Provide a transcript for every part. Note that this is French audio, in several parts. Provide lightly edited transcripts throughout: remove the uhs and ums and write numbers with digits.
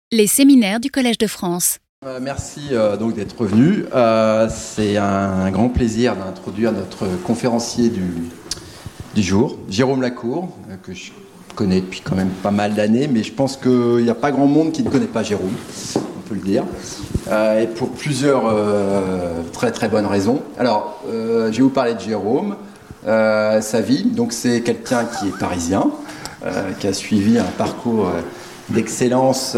Les séminaires du Collège de France. Merci donc d'être revenu. C'est un grand plaisir d'introduire notre conférencier du jour, Jérôme Lacour, que je connais depuis quand même pas mal d'années, mais je pense qu'il n'y a pas grand monde qui ne connaît pas Jérôme, on peut le dire, et pour plusieurs très très bonnes raisons. Alors, je vais vous parler de Jérôme, sa vie. Donc c'est quelqu'un qui est parisien, qui a suivi un parcours d'excellence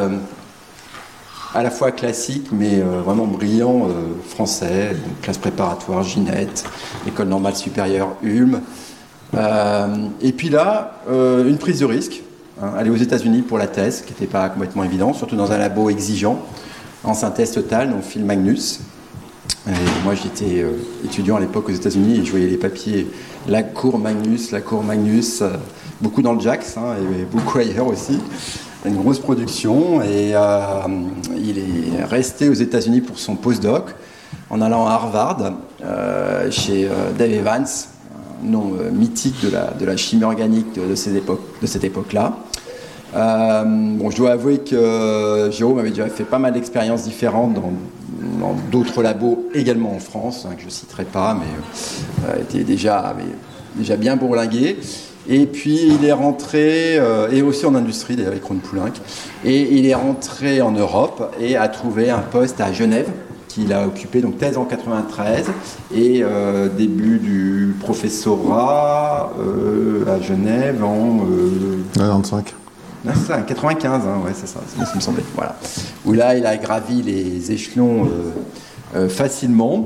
à la fois classique mais vraiment brillant, français, donc classe préparatoire Ginette, école normale supérieure Ulm, et puis là une prise de risque, aller aux États-Unis pour la thèse, qui n'était pas complètement évident, surtout dans un labo exigeant en synthèse totale, donc Phil Magnus. Et moi j'étais étudiant à l'époque aux États-Unis et je voyais les papiers Lacour Magnus, beaucoup dans le JAX, et beaucoup ailleurs aussi. Une grosse production, et il est resté aux États-Unis pour son postdoc en allant à Harvard chez Dave Evans, un nom mythique de la chimie organique de cette époque-là. Je dois avouer que Jérôme avait déjà fait pas mal d'expériences différentes dans d'autres labos également en France, que je ne citerai pas, mais avait déjà bien bourlingué. Et puis il est rentré, et aussi en industrie d'ailleurs avec Ron Poulenc, et il est rentré en Europe et a trouvé un poste à Genève qu'il a occupé, donc thèse en 93 et début du professorat à Genève en 95. C'est ça, 95, ouais, c'est ça, c'est ce qui me semblait. Voilà. Où là il a gravi les échelons facilement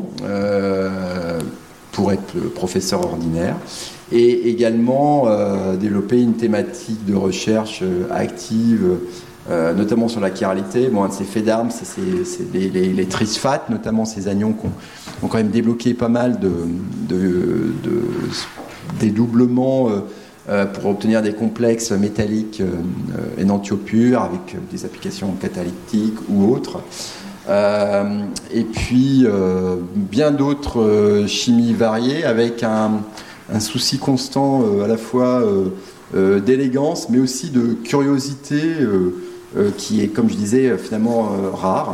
pour être professeur ordinaire. Et également développer une thématique de recherche active, notamment sur la chiralité. Bon, un de ses faits d'armes, c'est les trisphates, notamment ces anions qui ont quand même débloqué pas mal de dédoublements pour obtenir des complexes métalliques énantiopures avec des applications catalytiques ou autres. Et puis bien d'autres chimies variées avec un souci constant à la fois d'élégance mais aussi de curiosité qui est, comme je disais, finalement rare.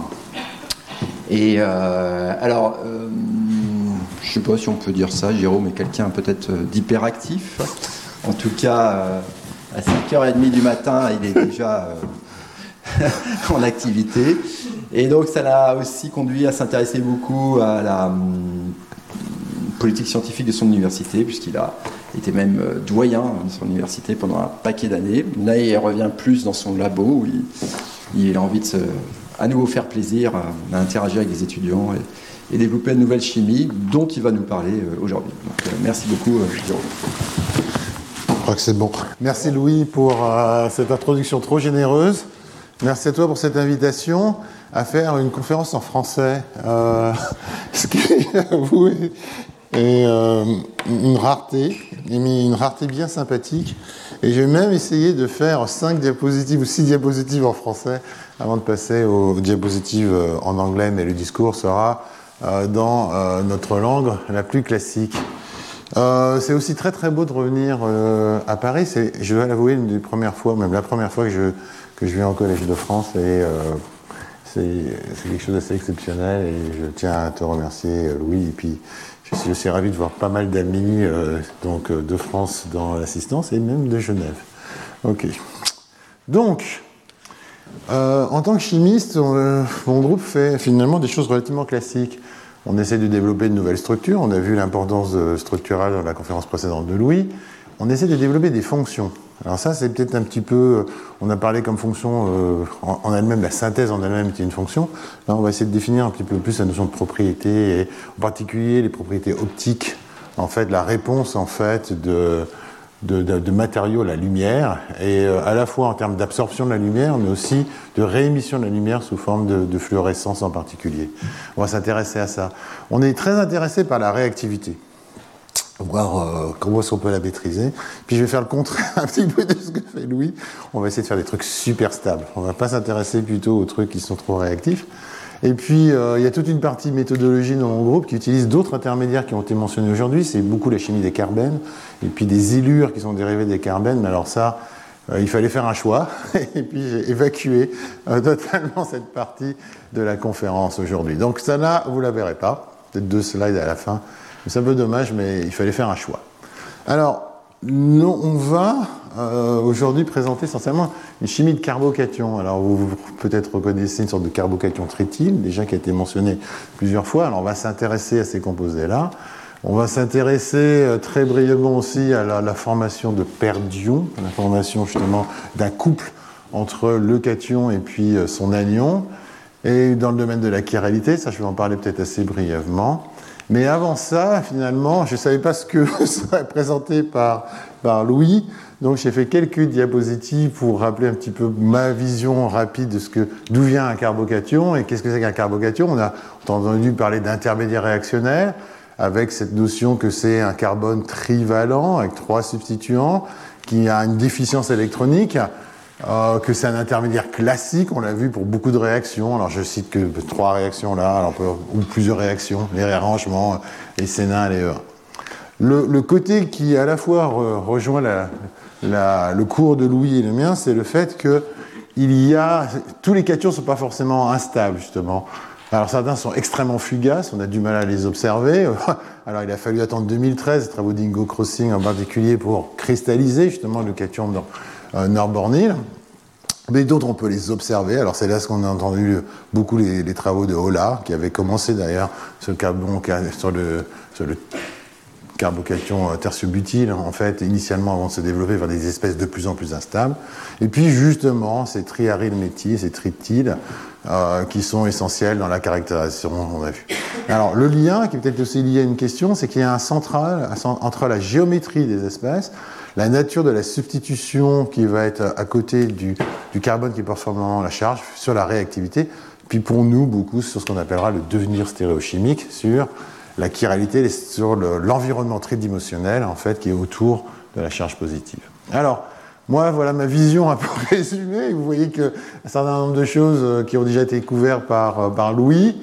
Et alors je ne sais pas si on peut dire ça, Jérôme est quelqu'un peut-être d'hyperactif. En tout cas, à 5h30 du matin, il est déjà en activité. Et donc ça l'a aussi conduit à s'intéresser beaucoup à la politique scientifique de son université, puisqu'il a été même doyen de son université pendant un paquet d'années. Là, il revient plus dans son labo, où il a envie de à nouveau faire plaisir, à interagir avec des étudiants et développer une nouvelle chimie dont il va nous parler aujourd'hui. Donc, merci beaucoup, Jérôme. Je crois que c'est bon. Merci Louis pour cette introduction trop généreuse. Merci à toi pour cette invitation à faire une conférence en français. Ce qui, j'avoue, est une rareté, mais une rareté bien sympathique. Et j'ai même essayé de faire 5 diapositives ou 6 diapositives en français avant de passer aux diapositives en anglais, mais le discours sera dans notre langue la plus classique. C'est aussi très très beau de revenir à Paris. Je dois l'avouer, une des premières fois, même la première fois que je viens au Collège de France, et c'est quelque chose d'assez exceptionnel, et je tiens à te remercier, Louis. Et puis je suis aussi ravi de voir pas mal d'amis donc de France dans l'assistance et même de Genève. Ok. Donc, en tant que chimiste, mon groupe fait finalement des choses relativement classiques. On essaie de développer de nouvelles structures. On a vu l'importance structurale dans la conférence précédente de Louis. On essaie de développer des fonctions. Alors ça, c'est peut-être un petit peu... on a parlé comme fonction en elle-même, la synthèse en elle-même était une fonction. Là, on va essayer de définir un petit peu plus la notion de propriété, et en particulier les propriétés optiques, en fait, la réponse en fait de matériaux à la lumière, et à la fois en termes d'absorption de la lumière, mais aussi de réémission de la lumière sous forme de fluorescence en particulier. On va s'intéresser à ça. On est très intéressé par la réactivité, voir comment est-ce qu'on peut la maîtriser. Puis je vais faire le contraire un petit peu de ce que fait Louis. On va essayer de faire des trucs super stables. On ne va pas s'intéresser plutôt aux trucs qui sont trop réactifs. Et puis, il y a toute une partie méthodologie dans mon groupe qui utilise d'autres intermédiaires qui ont été mentionnés aujourd'hui. C'est beaucoup la chimie des carbennes, et puis des ylures qui sont dérivés des carbennes. Mais alors ça, il fallait faire un choix, et puis j'ai évacué totalement cette partie de la conférence aujourd'hui. Donc ça là, vous ne la verrez pas, peut-être 2 slides à la fin, c'est un peu dommage, mais il fallait faire un choix. Alors, nous, on va aujourd'hui présenter essentiellement une chimie de carbocation. Alors, vous peut-être reconnaissez une sorte de carbocation trityle, déjà qui a été mentionné plusieurs fois. Alors, on va s'intéresser à ces composés-là. On va s'intéresser très brièvement aussi à la formation de paires d'ions, la formation justement d'un couple entre le cation et puis son anion. Et dans le domaine de la chiralité, ça je vais en parler peut-être assez brièvement. Mais avant ça, finalement, je ne savais pas ce que serait présenté par Louis, donc j'ai fait quelques diapositives pour rappeler un petit peu ma vision rapide de d'où vient un carbocation et qu'est-ce que c'est qu'un carbocation. On a entendu parler d'intermédiaire réactionnel, avec cette notion que c'est un carbone trivalent avec 3 substituants, qui a une déficience électronique, que c'est un intermédiaire classique, on l'a vu pour beaucoup de réactions. Alors je cite que 3 réactions là, ou plusieurs réactions, les réarrangements, les C1 et les E1. Le côté qui à la fois rejoint le cours de Louis et le mien, c'est le fait que tous les cations ne sont pas forcément instables, justement. Alors certains sont extrêmement fugaces, on a du mal à les observer. Alors il a fallu attendre 2013, les travaux d'Ingo Crossing en particulier, pour cristalliser justement le cation dans norbornyle. Mais d'autres, on peut les observer. Alors c'est là ce qu'on a entendu beaucoup les travaux de Holla, qui avaient commencé d'ailleurs sur le carbocation tertiobutyle, en fait, initialement avant de se développer vers des espèces de plus en plus instables. Et puis justement, ces triarylméthyles, ces triptyles, qui sont essentiels dans la caractérisation, on a vu. Alors le lien, qui est peut-être aussi lié à une question, c'est qu'il y a un central entre la géométrie des espèces, la nature de la substitution qui va être à côté du carbone qui porte formellement la charge, sur la réactivité, puis pour nous, beaucoup sur ce qu'on appellera le devenir stéréochimique, sur la chiralité, sur l'environnement tridimensionnel, en fait, qui est autour de la charge positive. Alors, moi, voilà ma vision un peu résumée. Vous voyez qu'un certain nombre de choses qui ont déjà été couvertes par Louis.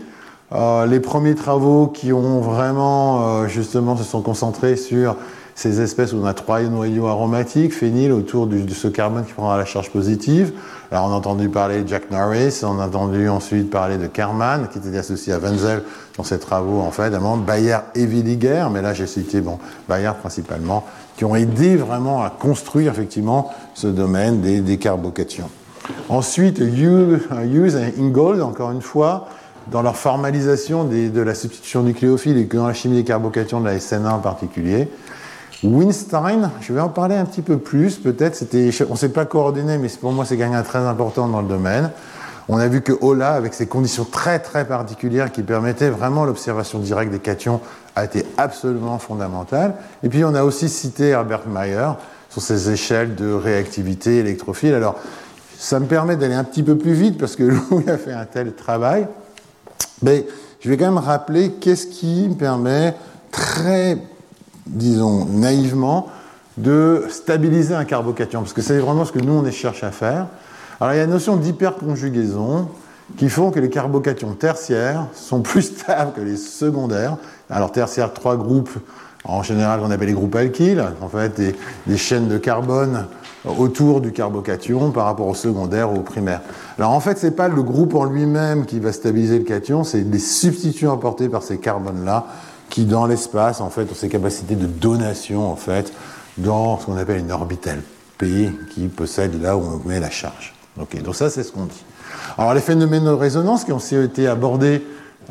Les premiers travaux qui ont vraiment, justement, se sont concentrés sur ces espèces où on a 3 noyaux aromatiques, phényl, autour de ce carbone qui prendra la charge positive. Alors, on a entendu parler de Jack Norris, on a entendu ensuite parler de Kerman, qui était associé à Wenzel dans ses travaux, en fait, Bayer et Williger, mais là, j'ai cité, Bayer principalement, qui ont aidé vraiment à construire, effectivement, ce domaine des carbocations. Ensuite, Hughes et Ingold, encore une fois, dans leur formalisation de la substitution nucléophile et dans la chimie des carbocations de la SN1 en particulier. Winstein, je vais en parler un petit peu plus, peut-être, on ne s'est pas coordonné, mais pour moi c'est quelqu'un très important dans le domaine. On a vu que Holla, avec ses conditions très très particulières qui permettaient vraiment l'observation directe des cations, a été absolument fondamentale. Et puis on a aussi cité Herbert Mayer sur ses échelles de réactivité électrophile. Alors ça me permet d'aller un petit peu plus vite parce que Louis a fait un tel travail. Mais je vais quand même rappeler qu'est-ce qui me permet très, disons, naïvement, de stabiliser un carbocation, parce que c'est vraiment ce que nous, on cherche à faire. Alors, il y a une notion d'hyperconjugaison qui font que les carbocations tertiaires sont plus stables que les secondaires. Alors, tertiaires, 3 groupes, en général, qu'on appelle les groupes alkyles, en fait, des chaînes de carbone autour du carbocation par rapport au secondaire ou au primaire. Alors, en fait, c'est pas le groupe en lui-même qui va stabiliser le cation, c'est les substituts apportés par ces carbones-là qui, dans l'espace, en fait, ont ces capacités de donation, en fait, dans ce qu'on appelle une orbitale P, qui possède là où on met la charge. Okay, donc ça, c'est ce qu'on dit. Alors, les phénomènes de résonance qui ont aussi été abordés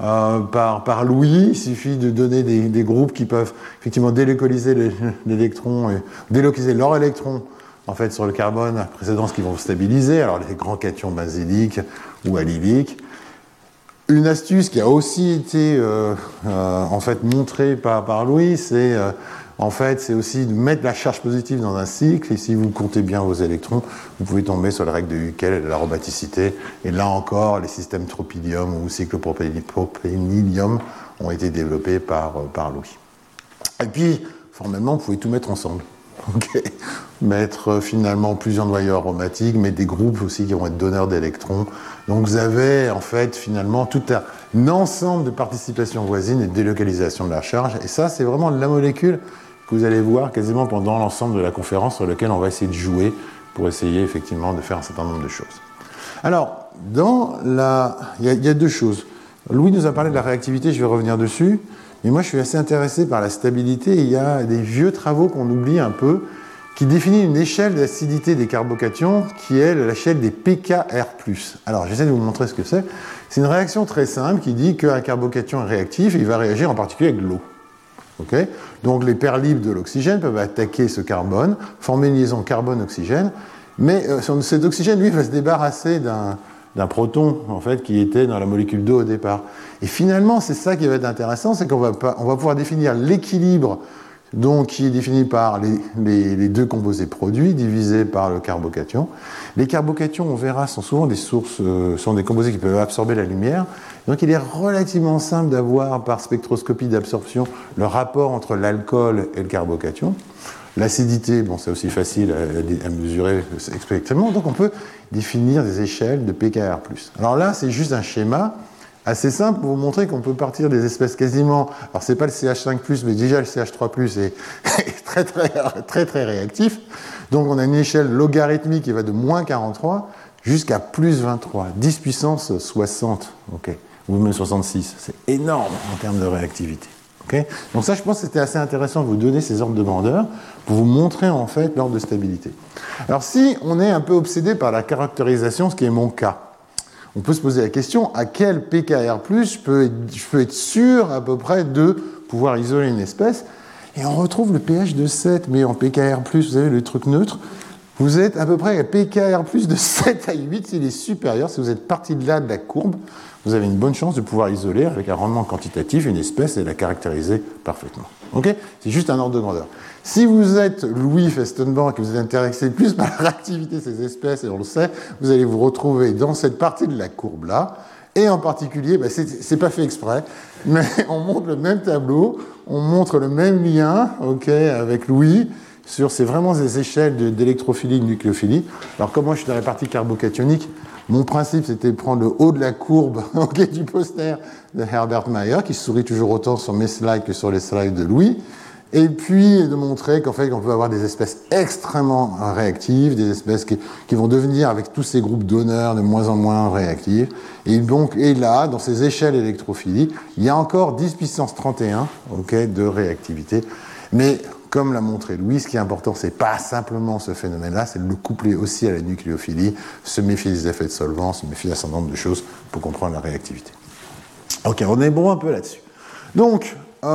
par Louis, il suffit de donner des groupes qui peuvent effectivement délocaliser l'électron, et délocaliser leur électron, en fait, sur le carbone précédent, ce qui vont stabiliser, alors les grands cations baséliques ou allyliques. Une astuce qui a aussi été en fait montrée par Louis, c'est en fait c'est aussi de mettre la charge positive dans un cycle. Et si vous comptez bien vos électrons, vous pouvez tomber sur la règle de Huckel et de l'aromaticité. Et là encore, les systèmes tropylium ou cyclopropénilium ont été développés par Louis. Et puis, formellement, vous pouvez tout mettre ensemble. Okay. Mettre finalement plusieurs noyaux aromatiques, mais des groupes aussi qui vont être donneurs d'électrons. Donc vous avez en fait finalement tout un ensemble de participations voisines et de délocalisation de la charge. Et ça, c'est vraiment la molécule que vous allez voir quasiment pendant l'ensemble de la conférence sur laquelle on va essayer de jouer pour essayer effectivement de faire un certain nombre de choses. Alors, il y a deux choses. Louis nous a parlé de la réactivité, je vais revenir dessus, mais moi je suis assez intéressé par la stabilité. Il y a des vieux travaux qu'on oublie un peu, qui définit une échelle d'acidité des carbocations qui est l'échelle des pKr+. Alors, j'essaie de vous montrer ce que c'est. C'est une réaction très simple qui dit qu'un carbocation est réactif et il va réagir en particulier avec l'eau. Okay, donc, les paires libres de l'oxygène peuvent attaquer ce carbone, former une liaison carbone-oxygène, mais cet oxygène, lui, va se débarrasser d'un proton, en fait, qui était dans la molécule d'eau au départ. Et finalement, c'est ça qui va être intéressant, c'est qu'on va pouvoir définir l'équilibre, donc qui est défini par les deux composés produits divisés par le carbocation. Les carbocations, on verra, sont souvent des sources, sont des composés qui peuvent absorber la lumière. Donc il est relativement simple d'avoir par spectroscopie d'absorption le rapport entre l'alcool et le carbocation. L'acidité, bon, c'est aussi facile à mesurer expérimentalement, donc on peut définir des échelles de pKr+. Alors là, c'est juste un schéma assez simple pour vous montrer qu'on peut partir des espèces quasiment... Alors, c'est pas le CH5+, mais déjà le CH3+, est très, très, très, très réactif. Donc, on a une échelle logarithmique qui va de moins 43 jusqu'à plus 23, 10 puissance 60, ok, ou même 66. C'est énorme en termes de réactivité. Okay, donc ça, je pense que c'était assez intéressant de vous donner ces ordres de grandeur pour vous montrer en fait l'ordre de stabilité. Alors, si on est un peu obsédé par la caractérisation, ce qui est mon cas, on peut se poser la question, à quel pKr+, je peux être sûr à peu près de pouvoir isoler une espèce. Et on retrouve le pH de 7, mais en pKr+, vous savez, le truc neutre, vous êtes à peu près à pKr+ de 7 à 8, s'il est supérieur, si vous êtes parti de là de la courbe, vous avez une bonne chance de pouvoir isoler avec un rendement quantitatif une espèce et la caractériser parfaitement. Okay, c'est juste un ordre de grandeur. Si vous êtes Louis Festenbank et que vous êtes intéressé plus par la réactivité de ces espèces, et on le sait, vous allez vous retrouver dans cette partie de la courbe-là. Et en particulier, c'est pas fait exprès, mais on montre le même tableau, on montre le même lien, okay, avec Louis, sur c'est vraiment des échelles d'électrophilie et de nucléophilie. Alors, comme moi je suis dans la partie carbocationique, mon principe, c'était de prendre le haut de la courbe okay, du poster de Herbert Mayer, qui sourit toujours autant sur mes slides que sur les slides de Louis, et puis de montrer qu'en fait, on peut avoir des espèces extrêmement réactives, des espèces qui vont devenir, avec tous ces groupes donneurs, de moins en moins réactives. Et donc, et là, dans ces échelles d'électrophilie, il y a encore 10 puissance 31 okay, de réactivité. Mais comme l'a montré Louis, ce qui est important, c'est pas simplement ce phénomène-là, c'est de le coupler aussi à la nucléophilie, se méfier des effets de solvant, se méfier d'un certain nombre de choses pour comprendre la réactivité. Ok, on est bon un peu là-dessus. Donc,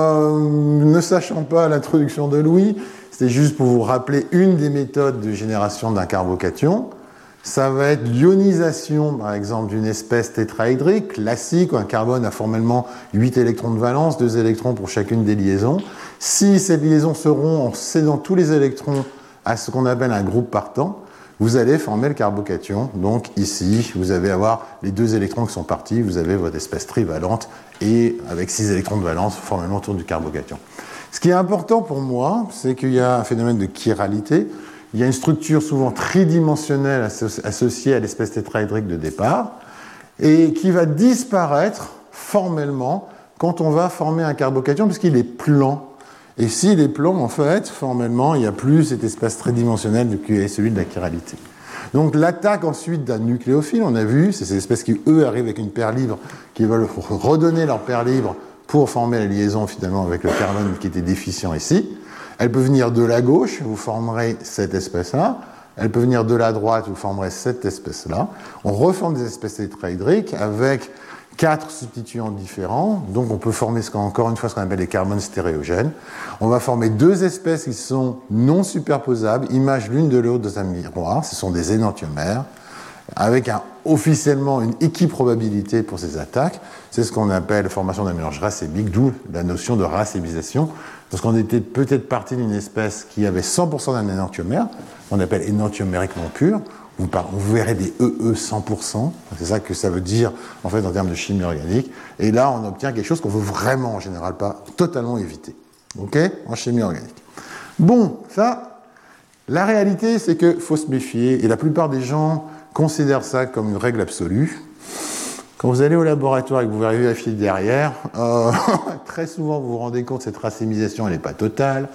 ne sachant pas l'introduction de Louis, c'était juste pour vous rappeler une des méthodes de génération d'un carbocation. Ça va être l'ionisation, par exemple, d'une espèce tétraédrique classique, où un carbone a formellement 8 électrons de valence, 2 électrons pour chacune des liaisons. Si ces liaisons seront en cédant tous les électrons à ce qu'on appelle un groupe partant, vous allez former le carbocation. Donc ici, vous allez avoir les 2 électrons qui sont partis, vous avez votre espèce trivalente, et avec 6 électrons de valence, formellement autour du carbocation. Ce qui est important pour moi, c'est qu'il y a un phénomène de chiralité. Il y a une structure souvent tridimensionnelle associée à l'espèce tétraédrique de départ, et qui va disparaître formellement quand on va former un carbocation, puisqu'il est plan. Et s'il est plan, en fait, formellement, il n'y a plus cet espace tridimensionnel qui est celui de la chiralité. Donc l'attaque ensuite d'un nucléophile, on a vu, c'est ces espèces qui, eux, arrivent avec une paire libre, qui veulent redonner leur paire libre pour former la liaison, finalement, avec le carbone qui était déficient ici. Elle peut venir de la gauche, vous formerez cette espèce-là. Elle peut venir de la droite, vous formerez cette espèce-là. On reforme des espèces tétraédriques avec 4 substituants différents. Donc on peut former encore une fois ce qu'on appelle les carbones stéréogènes. On va former 2 espèces qui sont non superposables, images l'une de l'autre dans un miroir. Ce sont des énantiomères, avec officiellement une équiprobabilité pour ces attaques. C'est ce qu'on appelle formation d'un mélange racémique, d'où la notion de racémisation. Parce qu'on était peut-être parti d'une espèce qui avait 100% d'un énantiomère, qu'on appelle énantiomériquement pur. Vous verrez des EE 100%, c'est ça que ça veut dire en fait en termes de chimie organique. Et là, on obtient quelque chose qu'on veut vraiment en général pas totalement éviter. Ok, en chimie organique. Bon, ça, la réalité, c'est qu'il faut se méfier, et la plupart des gens considèrent ça comme une règle absolue. Quand vous allez au laboratoire et que vous vérifiez derrière, très souvent vous vous rendez compte que cette racémisation elle n'est pas totale.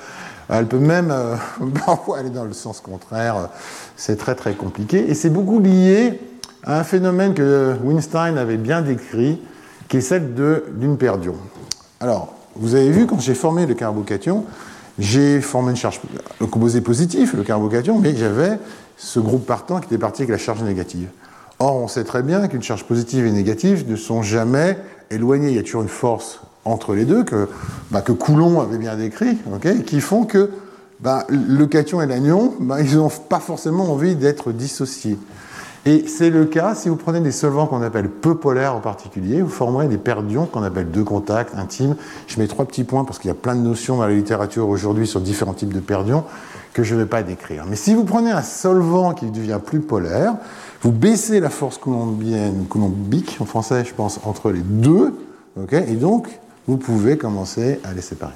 Elle peut même parfois aller dans le sens contraire. C'est très très compliqué. Et c'est beaucoup lié à un phénomène que Weinstein avait bien décrit, qui est celle d'une paire d'ions. Alors, vous avez vu, quand j'ai formé le carbocation, j'ai formé une charge, le composé positif, le carbocation, mais j'avais ce groupe partant qui était parti avec la charge négative. Or, on sait très bien qu'une charge positive et négative ne sont jamais éloignées. Il y a toujours une force entre les deux que Coulomb avait bien décrit, okay, qui font que le cation et l'anion, ils n'ont pas forcément envie d'être dissociés. Et c'est le cas si vous prenez des solvants qu'on appelle peu polaires en particulier, vous formerez des paires d'ions qu'on appelle deux contacts intimes. Je mets 3 petits points parce qu'il y a plein de notions dans la littérature aujourd'hui sur différents types de paires d'ions que je ne vais pas décrire. Mais si vous prenez un solvant qui devient plus polaire, vous baissez la force coulombique, en français je pense, entre les deux, okay, et donc vous pouvez commencer à les séparer.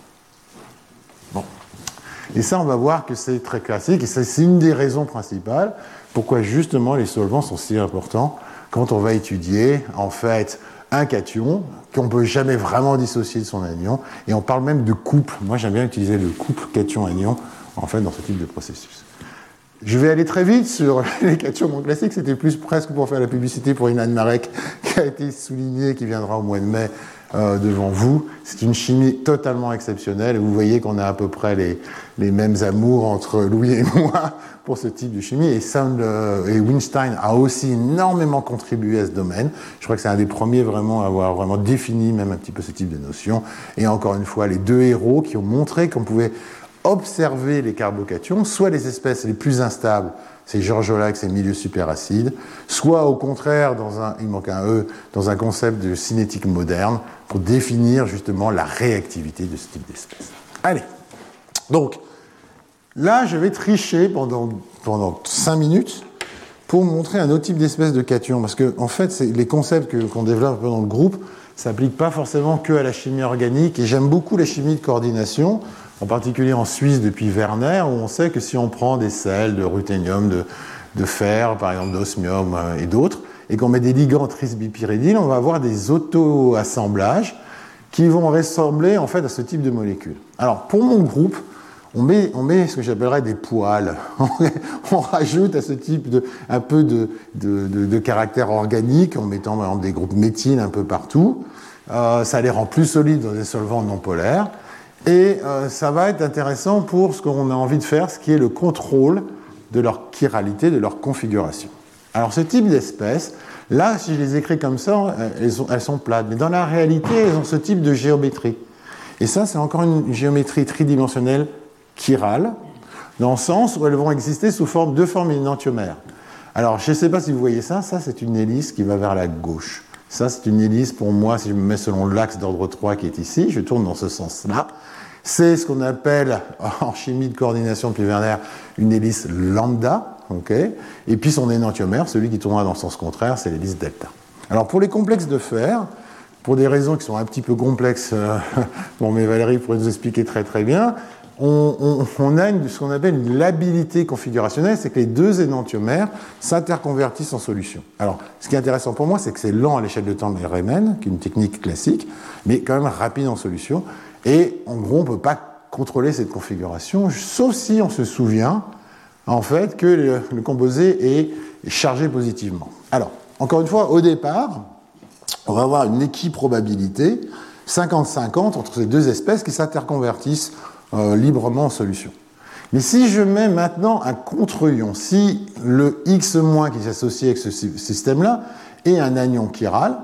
Bon. Et ça, on va voir que c'est très classique, et c'est une des raisons principales pourquoi justement les solvants sont si importants quand on va étudier en fait un cation qu'on ne peut jamais vraiment dissocier de son anion, et on parle même de couple. Moi j'aime bien utiliser le couple cation-anion en fait dans ce type de processus. Je vais aller très vite sur les cations non classiques, c'était plus presque pour faire la publicité pour Inan Marek qui a été soulignée, qui viendra au mois de mai devant vous. C'est une chimie totalement exceptionnelle, et vous voyez qu'on a à peu près les mêmes amours entre Louis et moi pour ce type de chimie, et Weinstein a aussi énormément contribué à ce domaine. Je crois que c'est un des premiers vraiment à avoir vraiment défini même un petit peu ce type de notion, et encore une fois les deux héros qui ont montré qu'on pouvait observer les carbocations, soit les espèces les plus instables, c'est Georgiolax et milieux superacides, soit au contraire, il manque un E, dans un concept de cinétique moderne, pour définir justement la réactivité de ce type d'espèce. Allez, donc, là je vais tricher pendant 5 minutes pour montrer un autre type d'espèce de cation, parce que en fait, les concepts qu'on développe un peu dans le groupe ne s'appliquent pas forcément que à la chimie organique, et j'aime beaucoup la chimie de coordination, en particulier en Suisse depuis Werner, où on sait que si on prend des sels de ruthénium, de fer, par exemple d'osmium et d'autres, et qu'on met des ligands trisbipyridyl, on va avoir des auto-assemblages qui vont ressembler en fait à ce type de molécules. Alors pour mon groupe, on met ce que j'appellerais des poils. On rajoute à ce type un peu de caractère organique en mettant par exemple des groupes méthyle un peu partout. Ça les rend plus solides dans des solvants non polaires. Et ça va être intéressant pour ce qu'on a envie de faire, ce qui est le contrôle de leur chiralité, de leur configuration. Alors ce type d'espèces, là, si je les écris comme ça, elles sont plates. Mais dans la réalité, elles ont ce type de géométrie. Et ça, c'est encore une géométrie tridimensionnelle chirale, dans le sens où elles vont exister sous deux formes énantiomères. Alors, je ne sais pas si vous voyez ça c'est une hélice qui va vers la gauche. Ça, c'est une hélice, pour moi, si je me mets selon l'axe d'ordre 3 qui est ici, je tourne dans ce sens-là. C'est ce qu'on appelle, en chimie de coordination depuis Werner, une hélice lambda, okay, et puis son énantiomère, celui qui tournera dans le sens contraire, c'est l'hélice delta. Alors, pour les complexes de fer, pour des raisons qui sont un petit peu complexes, mais Valérie pourrait nous expliquer très très bien, on a ce qu'on appelle une labilité configurationnelle, c'est que les deux énantiomères s'interconvertissent en solution. Alors, ce qui est intéressant pour moi, c'est que c'est lent à l'échelle de temps de Riemann, qui est une technique classique, mais quand même rapide en solution. Et en gros, on ne peut pas contrôler cette configuration, sauf si on se souvient, en fait, que le composé est chargé positivement. Alors, encore une fois, au départ, on va avoir une équiprobabilité 50-50 entre ces deux espèces qui s'interconvertissent librement en solution. Mais si je mets maintenant un contre-ion, si le X- qui s'associe avec ce système-là est un anion chiral,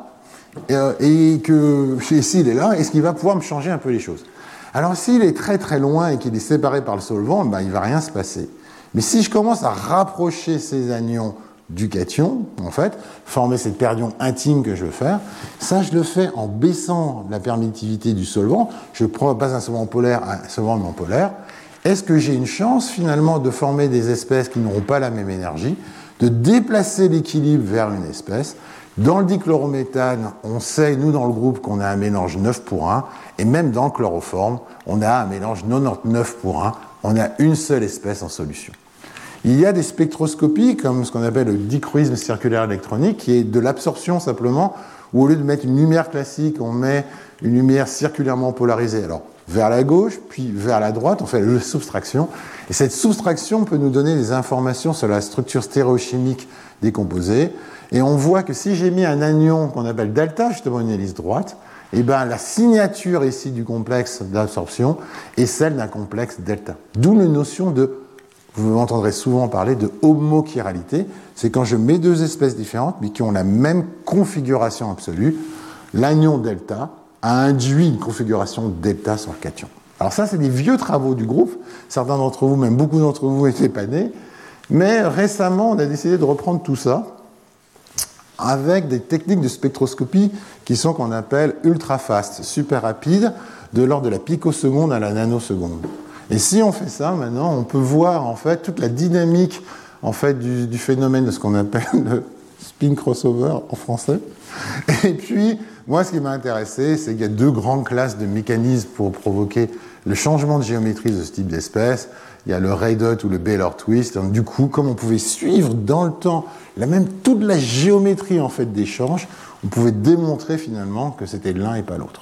et que s'il est là, est-ce qu'il va pouvoir me changer un peu les choses? Alors s'il est très très loin et qu'il est séparé par le solvant, il ne va rien se passer. Mais si je commence à rapprocher ces anions du cation, en fait, former cette paire d'ions intime que je veux faire, ça je le fais en baissant la permittivité du solvant. Je prends pas un solvant polaire, un solvant non polaire. Est-ce que j'ai une chance finalement de former des espèces qui n'auront pas la même énergie, de déplacer l'équilibre vers une espèce? Dans le dichlorométhane, on sait, nous dans le groupe, qu'on a un mélange 9 pour 1, et même dans le chloroforme, on a un mélange 99 pour 1, on a une seule espèce en solution. Il y a des spectroscopies, comme ce qu'on appelle le dichroïsme circulaire électronique, qui est de l'absorption simplement, où au lieu de mettre une lumière classique, on met une lumière circulairement polarisée. Alors, vers la gauche, puis vers la droite, on fait la soustraction. Et cette soustraction peut nous donner des informations sur la structure stéréochimique des composés. Et on voit que si j'ai mis un anion qu'on appelle delta, justement une hélice droite, et bien la signature ici du complexe d'absorption est celle d'un complexe delta. D'où la notion de, vous m'entendrez souvent parler de homochiralité, c'est quand je mets deux espèces différentes mais qui ont la même configuration absolue. L'anion delta a induit une configuration delta sur le cation. Alors ça, c'est des vieux travaux du groupe. Certains d'entre vous, même beaucoup d'entre vous, étaient pas nés. Mais récemment, on a décidé de reprendre tout ça avec des techniques de spectroscopie qui sont qu'on appelle ultra fast, super rapides, de l'ordre de la picoseconde à la nanoseconde. Et si on fait ça, maintenant, on peut voir en fait toute la dynamique en fait du phénomène de ce qu'on appelle le spin crossover en français. Et puis, moi, ce qui m'a intéressé, c'est qu'il y a deux grandes classes de mécanismes pour provoquer le changement de géométrie de ce type d'espèce. Il y a le ray dot ou le Baylor twist. Donc, du coup, comme on pouvait suivre dans le temps toute la géométrie en fait d'échange, on pouvait démontrer finalement que c'était l'un et pas l'autre.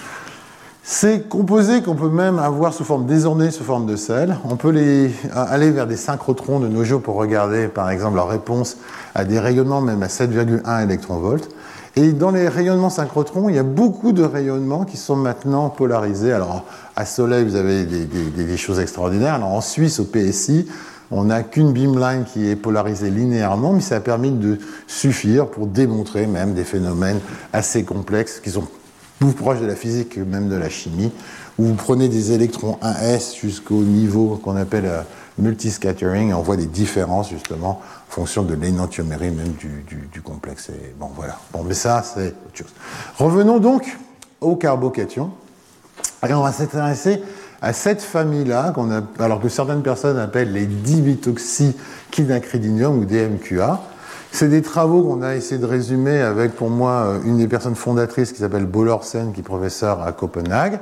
Ces composés qu'on peut même avoir sous forme désordonnée, sous forme de sel, on peut aller vers des synchrotrons de nos jours pour regarder, par exemple, leur réponse à des rayonnements même à 7,1 électronvolts. Et dans les rayonnements synchrotrons, il y a beaucoup de rayonnements qui sont maintenant polarisés. Alors, à Soleil, vous avez des choses extraordinaires. Alors, en Suisse, au PSI, on n'a qu'une beamline qui est polarisée linéairement, mais ça a permis de suffire pour démontrer même des phénomènes assez complexes qui sont plus proches de la physique que même de la chimie, où vous prenez des électrons 1s jusqu'au niveau qu'on appelle multiscattering, et on voit des différences justement en fonction de l'énantiomérie même du complexe. Et bon, voilà. Bon, mais ça, c'est autre chose. Revenons donc au carbocation. Et on va s'intéresser à cette famille-là, alors que certaines personnes appellent les diméthoxyquinacridinium ou DMQA. C'est des travaux qu'on a essayé de résumer avec, pour moi, une des personnes fondatrices qui s'appelle Bo Lorsen, qui est professeur à Copenhague.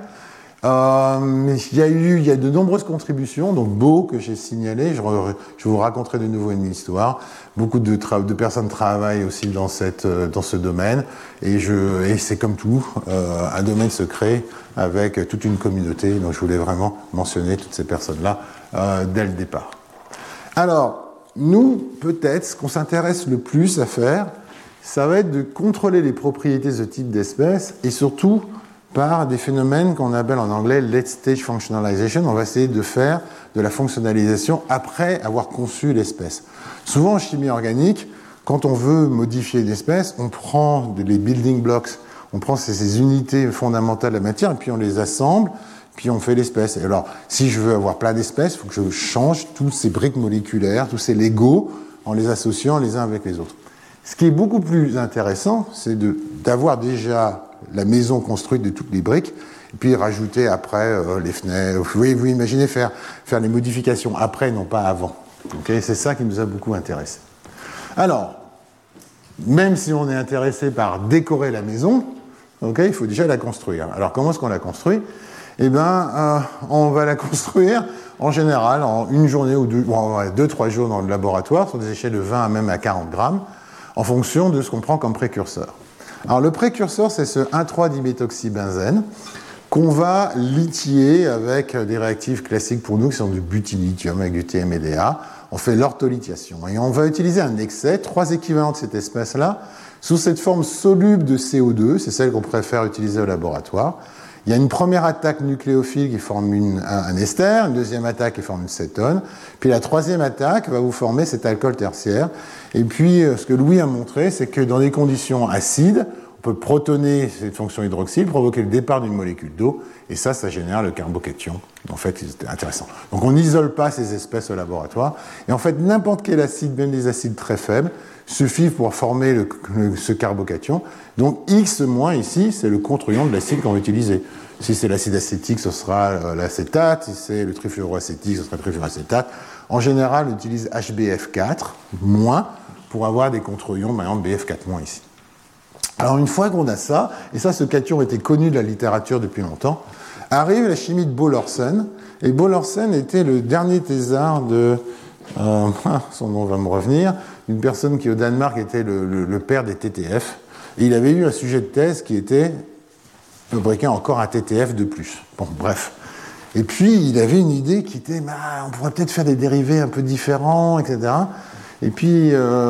Mais il y a de nombreuses contributions, donc Bo, que j'ai signalé, je vous raconterai de nouveau une histoire. Beaucoup de personnes travaillent aussi dans ce domaine, et c'est comme tout, un domaine secret avec toute une communauté, donc je voulais vraiment mentionner toutes ces personnes-là dès le départ. Alors, nous, peut-être, ce qu'on s'intéresse le plus à faire, ça va être de contrôler les propriétés de ce type d'espèce, et surtout par des phénomènes qu'on appelle en anglais late stage functionalization. On va essayer de faire de la fonctionnalisation après avoir conçu l'espèce. Souvent en chimie organique, quand on veut modifier une espèce, on prend les building blocks, on prend ces unités fondamentales de la matière et puis on les assemble, puis on fait l'espèce. Et alors, si je veux avoir plein d'espèces, il faut que je change toutes ces briques moléculaires, tous ces Legos, en les associant les uns avec les autres. Ce qui est beaucoup plus intéressant, c'est d'avoir déjà la maison construite de toutes les briques, et puis rajouter après les fenêtres. Vous imaginez faire les modifications après, non pas avant. Okay, c'est ça qui nous a beaucoup intéressés. Alors, même si on est intéressé par décorer la maison, il faut déjà la construire. Alors, comment est-ce qu'on la construit ? Eh bien, on va la construire en général en une journée ou 2-3 jours dans le laboratoire, sur des échelles de 20 à même à 40 grammes, en fonction de ce qu'on prend comme précurseur. Alors, le précurseur, c'est ce 1,3-diméthoxybenzène qu'on va lithier avec des réactifs classiques pour nous, qui sont du butylithium avec du TMDA. On fait l'ortholithiation. Et on va utiliser un excès, 3 équivalents de cette espèce-là, sous cette forme soluble de CO2, c'est celle qu'on préfère utiliser au laboratoire. Il y a une première attaque nucléophile qui forme un ester, une deuxième attaque qui forme une cétone, puis la troisième attaque va vous former cet alcool tertiaire. Et puis, ce que Louis a montré, c'est que dans des conditions acides, on peut protoner cette fonction hydroxyle, provoquer le départ d'une molécule d'eau, et ça génère le carbocation. En fait, c'est intéressant. Donc, on n'isole pas ces espèces au laboratoire, et en fait, n'importe quel acide, même des acides très faibles, suffit pour former ce carbocation. Donc, X- ici, c'est le contre-ion de l'acide qu'on va utiliser. Si c'est l'acide acétique, ce sera l'acétate. Si c'est le trifluoroacétique, ce sera le trifluoroacétate. En général, on utilise HBF4- pour avoir des contre-ions, par exemple BF4- ici. Alors, une fois qu'on a ça, et ça, ce cation était connu de la littérature depuis longtemps, arrive la chimie de Bo Lorsen. Et Bo Lorsen était le dernier thésard de... son nom va me revenir, une personne qui au Danemark était le père des TTF, et il avait eu un sujet de thèse qui était fabriquer encore un TTF de plus. Bon, bref. Et puis, il avait une idée qui était, on pourrait peut-être faire des dérivés un peu différents, etc. Et puis,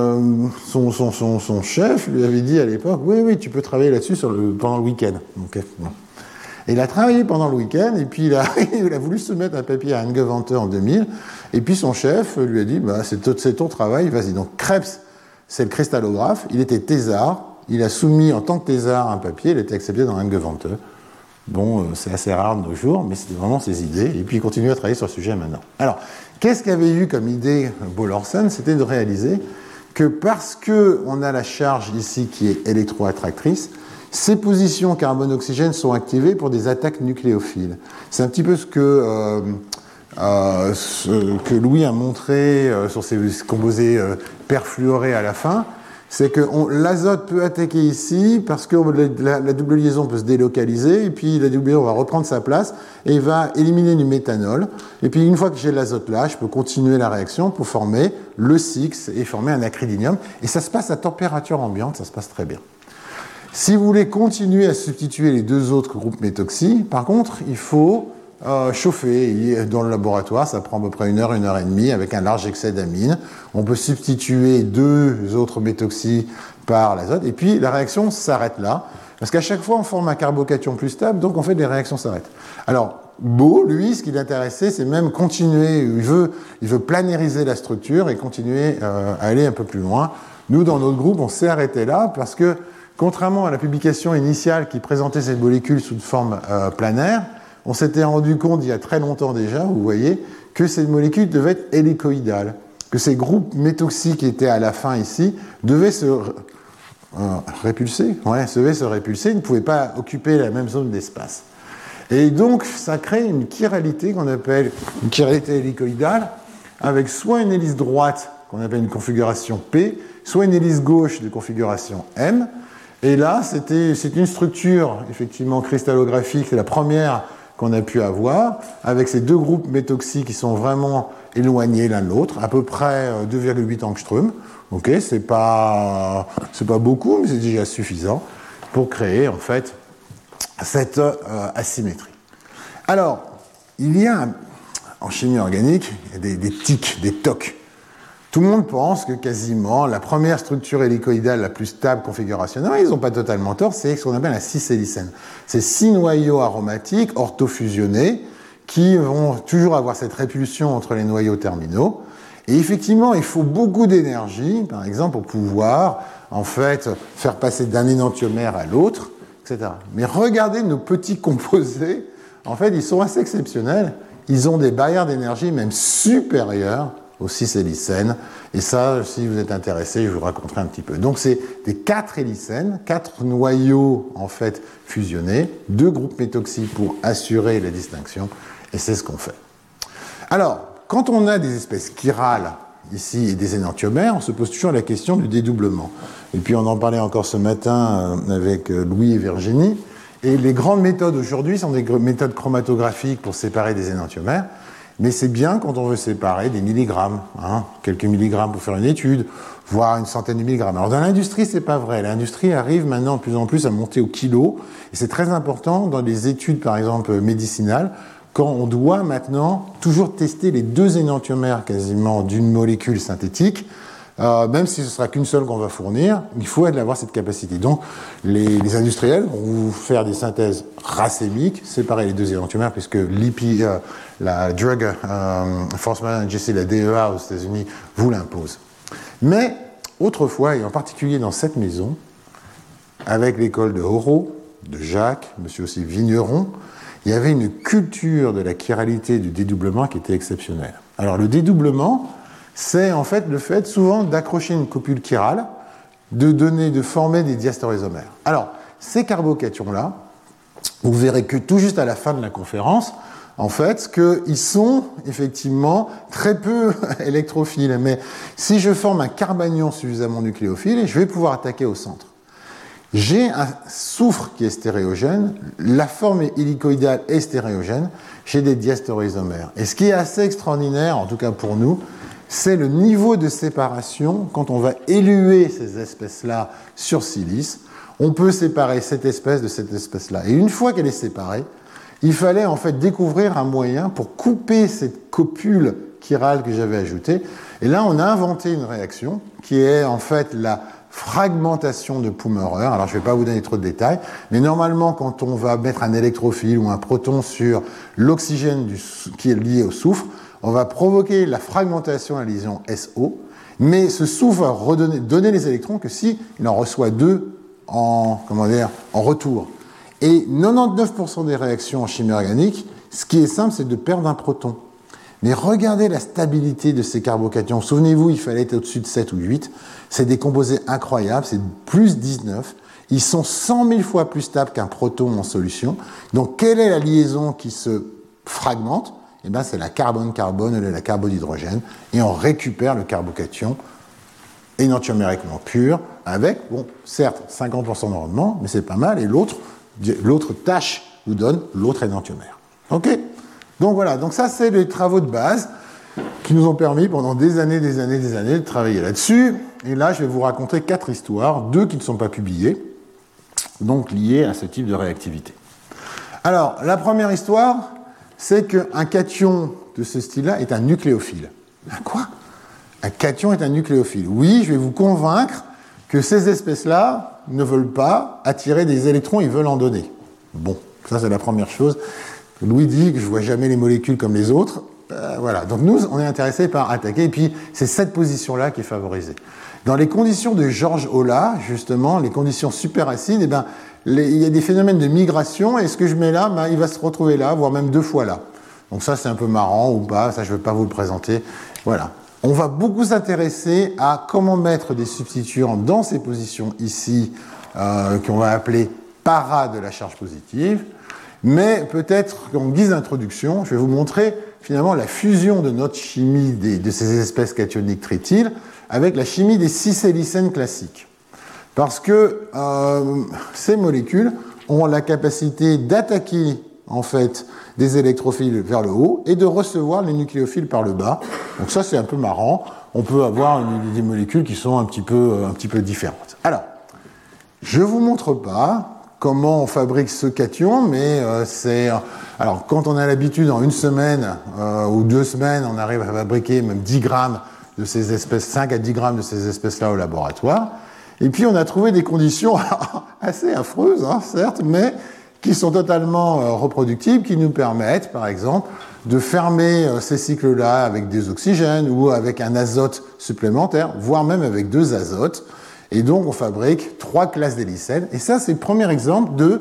son chef lui avait dit à l'époque, oui, tu peux travailler là-dessus pendant le week-end. Okay. Bon. Et il a travaillé pendant le week-end, et puis il a voulu soumettre un papier à Angewandte en 2000, et puis son chef lui a dit, c'est ton travail, vas-y. Donc Krebs, c'est le cristallographe, il était thésard, il a soumis en tant que thésard un papier, il était accepté dans Angewandte. Bon, c'est assez rare de nos jours, mais c'était vraiment ses idées, et puis il continue à travailler sur le sujet maintenant. Alors, qu'est-ce qu'avait eu comme idée Bo Lorsen? C'était de réaliser que parce qu'on a la charge ici qui est électroattractrice, ces positions carbone-oxygène sont activées pour des attaques nucléophiles. C'est un petit peu ce que Louis a montré sur ces composés perfluorés à la fin. C'est que l'azote peut attaquer ici parce que la double liaison peut se délocaliser et puis la double liaison va reprendre sa place et va éliminer du méthanol. Et puis une fois que j'ai l'azote là, je peux continuer la réaction pour former le 6 et former un acridinium. Et ça se passe à température ambiante, ça se passe très bien. Si vous voulez continuer à substituer les deux autres groupes méthoxy, par contre, il faut chauffer. Dans le laboratoire, ça prend à peu près 1 heure et demie avec un large excès d'amine. On peut substituer 2 autres méthoxy par l'azote et puis la réaction s'arrête là. Parce qu'à chaque fois, on forme un carbocation plus stable, donc en fait, les réactions s'arrêtent. Alors, Bo, lui, ce qui l'intéressait, c'est même continuer. Il veut planériser la structure et continuer à aller un peu plus loin. Nous, dans notre groupe, on s'est arrêté là parce que, contrairement à la publication initiale qui présentait cette molécule sous forme planaire, on s'était rendu compte il y a très longtemps déjà, vous voyez, que cette molécule devait être hélicoïdale, que ces groupes méthoxy qui étaient à la fin ici devaient se répulser, ils ne pouvaient pas occuper la même zone d'espace. Et donc, ça crée une chiralité qu'on appelle une chiralité hélicoïdale, avec soit une hélice droite, qu'on appelle une configuration P, soit une hélice gauche de configuration M. Et là, c'est une structure, effectivement, cristallographique, c'est la première qu'on a pu avoir, avec ces deux groupes méthoxy qui sont vraiment éloignés l'un de l'autre, à peu près 2,8 angstrom. Ok, c'est pas beaucoup, mais c'est déjà suffisant pour créer, en fait, cette asymétrie. Alors, il y a, en chimie organique, des tics, des tocs. Tout le monde pense que quasiment la première structure hélicoïdale la plus stable configurationnelle, ils n'ont pas totalement tort, c'est ce qu'on appelle un cis-hélicène. C'est 6 noyaux aromatiques orthofusionnés qui vont toujours avoir cette répulsion entre les noyaux terminaux. Et effectivement, il faut beaucoup d'énergie, par exemple, pour pouvoir en fait faire passer d'un énantiomère à l'autre, etc. Mais regardez nos petits composés, en fait, ils sont assez exceptionnels. Ils ont des barrières d'énergie même supérieures aux 6 hélicènes. Et ça, si vous êtes intéressé, je vous raconterai un petit peu. Donc, c'est des 4 hélicènes, 4 noyaux, en fait, fusionnés, 2 groupes méthoxy pour assurer la distinction, et c'est ce qu'on fait. Alors, quand on a des espèces chirales, ici, et des énantiomères, on se pose toujours la question du dédoublement. Et puis, on en parlait encore ce matin avec Louis et Virginie, et les grandes méthodes aujourd'hui sont des méthodes chromatographiques pour séparer des énantiomères. Mais c'est bien quand on veut séparer des milligrammes, quelques milligrammes pour faire une étude, voire une centaine de milligrammes. Alors dans l'industrie, c'est pas vrai. L'industrie arrive maintenant de plus en plus à monter au kilo, et c'est très important dans les études, par exemple, médicinales, quand on doit maintenant toujours tester les 2 énantiomères quasiment d'une molécule synthétique, même si ce ne sera qu'une seule qu'on va fournir, il faut avoir cette capacité. Donc, les industriels vont vous faire des synthèses racémiques, séparer les 2 énantiomères, puisque la Drug Enforcement Agency, la DEA aux États-Unis, vous l'impose. Mais, autrefois, et en particulier dans cette maison, avec l'école de Horo, de Jacques, monsieur aussi Vigneron, il y avait une culture de la chiralité du dédoublement qui était exceptionnelle. Alors, le dédoublement, c'est en fait le fait souvent d'accrocher une copule chirale, de former des diastéréomères. Alors, ces carbocations-là, vous verrez que tout juste à la fin de la conférence, en fait, qu'ils sont effectivement très peu électrophiles. Mais si je forme un carbanion suffisamment nucléophile, je vais pouvoir attaquer au centre. J'ai un soufre qui est stéréogène, la forme hélicoïdale est stéréogène, j'ai des diastéréomères. Et ce qui est assez extraordinaire, en tout cas pour nous, c'est le niveau de séparation quand on va éluer ces espèces-là sur silice. On peut séparer cette espèce de cette espèce-là. Et une fois qu'elle est séparée, il fallait en fait découvrir un moyen pour couper cette copule chirale que j'avais ajoutée. Et là, on a inventé une réaction qui est en fait la fragmentation de Pummerer. Alors, je ne vais pas vous donner trop de détails, mais normalement, quand on va mettre un électrophile ou un proton sur l'oxygène qui est lié au soufre, on va provoquer la fragmentation à la liaison SO, mais ce soufre va donner les électrons que si il en reçoit 2 en retour. Et 99% des réactions en chimie organique, ce qui est simple, c'est de perdre un proton. Mais regardez la stabilité de ces carbocations. Souvenez-vous, il fallait être au-dessus de 7 ou 8. C'est des composés incroyables, c'est plus 19. Ils sont 100 000 fois plus stables qu'un proton en solution. Donc, quelle est la liaison qui se fragmente? Eh bien, c'est la carbone-carbone, la carbone-hydrogène. Et on récupère le carbocation énantiomériquement pur avec, bon, certes, 50% de rendement, mais c'est pas mal. Et l'autre tâche vous donne l'autre énantiomère. OK? Donc voilà, donc ça c'est les travaux de base qui nous ont permis pendant des années de travailler là-dessus. Et là, je vais vous raconter 4 histoires, 2 qui ne sont pas publiées, donc liées à ce type de réactivité. Alors, la première histoire, c'est qu'un cation de ce style-là est un nucléophile. Un quoi? Un cation est un nucléophile. Oui, je vais vous convaincre que ces espèces-là ne veulent pas attirer des électrons, ils veulent en donner. Bon, ça c'est la première chose. Louis dit que je ne vois jamais les molécules comme les autres. Voilà, donc nous, on est intéressés par attaquer, et puis c'est cette position-là qui est favorisée. Dans les conditions de George Olah, justement, les conditions superacides, eh ben, il y a des phénomènes de migration, et ce que je mets là, ben, il va se retrouver là, voire même 2 fois là. Donc ça, c'est un peu marrant ou pas, ça, je ne vais pas vous le présenter. Voilà. On va beaucoup s'intéresser à comment mettre des substituants dans ces positions ici, qu'on va appeler para de la charge positive. Mais peut-être qu'en guise d'introduction, je vais vous montrer finalement la fusion de notre chimie de ces espèces cationiques tritiles avec la chimie des cis-hélicènes classiques. Parce que ces molécules ont la capacité d'attaquer en fait des électrophiles vers le haut et de recevoir les nucléophiles par le bas. Donc ça c'est un peu marrant. On peut avoir des molécules qui sont un petit peu différentes. Alors, je ne vous montre pas comment on fabrique ce cation, mais alors, quand on a l'habitude, en 1 semaine ou 2 semaines, on arrive à fabriquer même 10 grammes de ces espèces, 5 à 10 grammes de ces espèces-là au laboratoire. Et puis, on a trouvé des conditions assez affreuses, hein, certes, mais qui sont totalement reproductibles, qui nous permettent, par exemple, de fermer ces cycles-là avec des oxygènes ou avec un azote supplémentaire, voire même avec 2 azotes. Et donc, on fabrique 3 classes d'hélicènes. Et ça, c'est le premier exemple de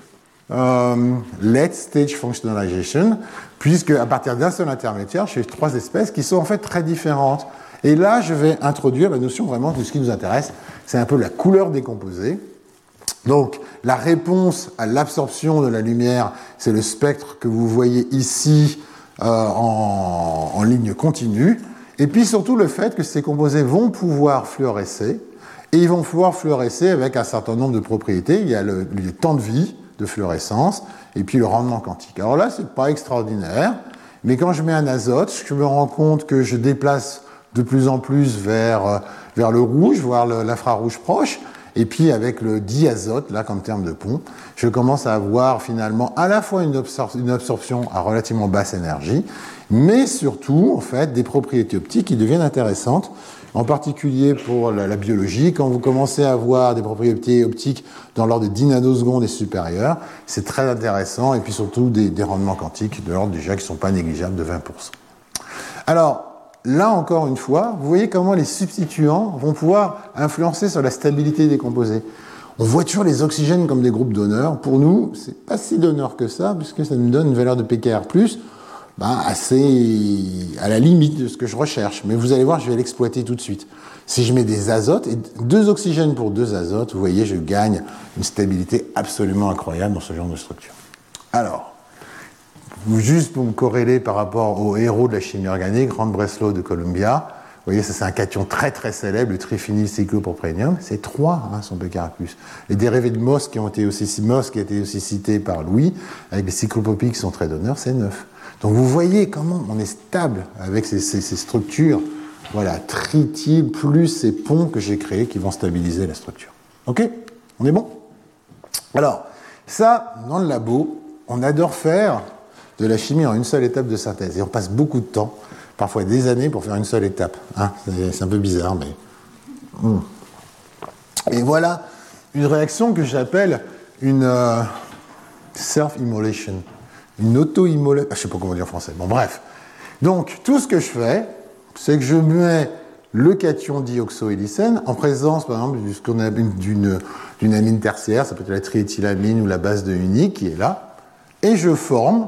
late stage functionalization, puisque à partir d'un seul intermédiaire, j'ai 3 espèces qui sont en fait très différentes. Et là, je vais introduire la notion vraiment de ce qui nous intéresse. C'est un peu la couleur des composés. Donc, la réponse à l'absorption de la lumière, c'est le spectre que vous voyez ici en ligne continue. Et puis surtout le fait que ces composés vont pouvoir fluorescer. Et ils vont pouvoir fluorescer avec un certain nombre de propriétés. Il y a le temps de vie de fluorescence et puis le rendement quantique. Alors là, c'est pas extraordinaire, mais quand je mets un azote, je me rends compte que je déplace de plus en plus vers le rouge, voire l'infrarouge proche. Et puis avec le diazote, là, comme terme de pont, je commence à avoir finalement à la fois une absorption à relativement basse énergie, mais surtout, en fait, des propriétés optiques qui deviennent intéressantes, en particulier pour la biologie. Quand vous commencez à avoir des propriétés optiques dans l'ordre de 10 nanosecondes et supérieurs, c'est très intéressant, et puis surtout des rendements quantiques de l'ordre déjà qui ne sont pas négligeables de 20%. Alors, là encore une fois, vous voyez comment les substituants vont pouvoir influencer sur la stabilité des composés. On voit toujours les oxygènes comme des groupes donneurs. Pour nous, c'est pas si donneur que ça, puisque ça nous donne une valeur de pKr+, assez à la limite de ce que je recherche. Mais vous allez voir, je vais l'exploiter tout de suite. Si je mets des azotes, et 2 oxygènes pour 2 azotes, vous voyez, je gagne une stabilité absolument incroyable dans ce genre de structure. Alors, juste pour me corréler par rapport au héros de la chimie organique, Rand Breslow de Columbia, vous voyez, ça c'est un cation très très célèbre, le triphénylcycloproprénium, c'est 3 son pKr+. Les dérivés de MOS qui a été aussi cité par Louis, avec les cyclopropies qui sont très donneurs, c'est 9. Donc vous voyez comment on est stable avec ces structures, voilà, tritiles plus ces ponts que j'ai créés qui vont stabiliser la structure. Ok? On est bon? Alors, ça, dans le labo, on adore faire de la chimie en une seule étape de synthèse. Et on passe beaucoup de temps, parfois des années, pour faire une seule étape. Hein, c'est un peu bizarre, mais... Et voilà une réaction que j'appelle une self-immolation. Une auto-immolation. Je ne sais pas comment dire en français. Bon, bref. Donc, tout ce que je fais, c'est que je mets le cation dioxohélicène en présence, par exemple, de ce qu'on appelle d'une amine tertiaire, ça peut être la triéthylamine ou la base de unique qui est là, et je forme,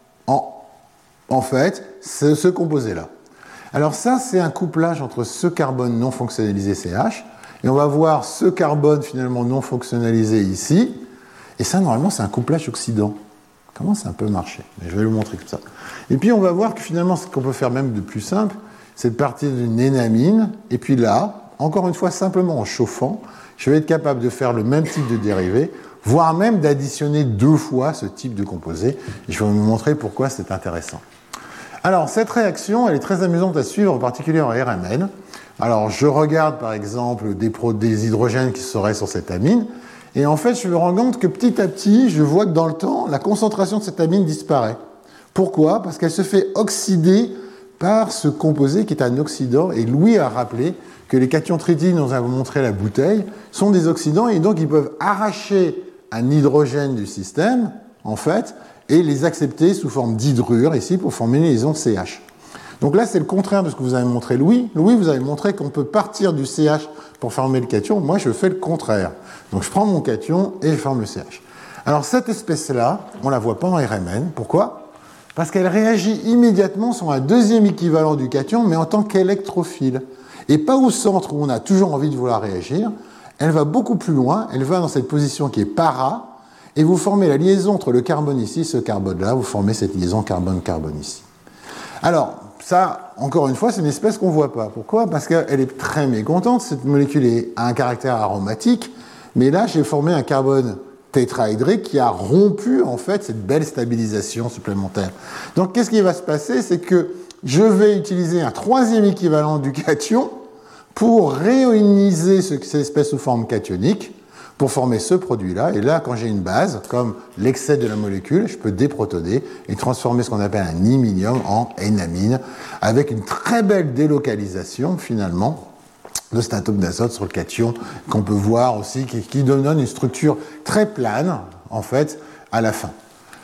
en fait, ce composé-là. Alors ça, c'est un couplage entre ce carbone non fonctionnalisé CH, et on va voir ce carbone finalement non fonctionnalisé ici, et ça, normalement, c'est un couplage oxydant. Comment ça peut marcher? Je vais le montrer comme ça. Et puis, on va voir que finalement, ce qu'on peut faire même de plus simple, c'est de partir d'une énamine, et puis là, encore une fois, simplement en chauffant, je vais être capable de faire le même type de dérivé, voire même d'additionner 2 fois ce type de composé. Et je vais vous montrer pourquoi c'est intéressant. Alors, cette réaction, elle est très amusante à suivre, en particulier en RMN. Alors, je regarde, par exemple, des hydrogènes qui seraient sur cette amine, et en fait, je me rends compte que petit à petit, je vois que dans le temps, la concentration de cette amine disparaît. Pourquoi? Parce qu'elle se fait oxyder par ce composé qui est un oxydant, et Louis a rappelé que les cations tritines dont on a montré la bouteille sont des oxydants, et donc ils peuvent arracher un hydrogène du système, en fait, et les accepter sous forme d'hydrure, ici, pour former les liaisons CH. Donc là, c'est le contraire de ce que vous avez montré, Louis. Louis, vous avez montré qu'on peut partir du CH pour former le cation. Moi, je fais le contraire. Donc je prends mon cation et je forme le CH. Alors cette espèce-là, on ne la voit pas en RMN. Pourquoi? Parce qu'elle réagit immédiatement sur un deuxième équivalent du cation, mais en tant qu'électrophile. Et pas au centre où on a toujours envie de vouloir réagir. Elle va beaucoup plus loin, elle va dans cette position qui est para, et vous formez la liaison entre le carbone ici et ce carbone-là, vous formez cette liaison carbone-carbone ici. Alors, ça, encore une fois, c'est une espèce qu'on ne voit pas. Pourquoi? Parce qu'elle est très mécontente, cette molécule a un caractère aromatique, mais là, j'ai formé un carbone tétraédrique qui a rompu, en fait, cette belle stabilisation supplémentaire. Donc, qu'est-ce qui va se passer? C'est que je vais utiliser un troisième équivalent du cation pour réioniser cette espèce sous forme cationique pour former ce produit-là. Et là, quand j'ai une base, comme l'excès de la molécule, je peux déprotoner et transformer ce qu'on appelle un iminium en énamine, avec une très belle délocalisation, finalement, de cet atome d'azote sur le cation, qu'on peut voir aussi, qui donne une structure très plane, en fait, à la fin.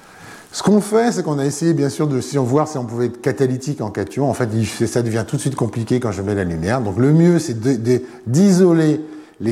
Ce qu'on fait, c'est qu'on a essayé, bien sûr, de voir si on pouvait être catalytique en cation. En fait, ça devient tout de suite compliqué quand je mets la lumière. Donc, le mieux, c'est d'isoler les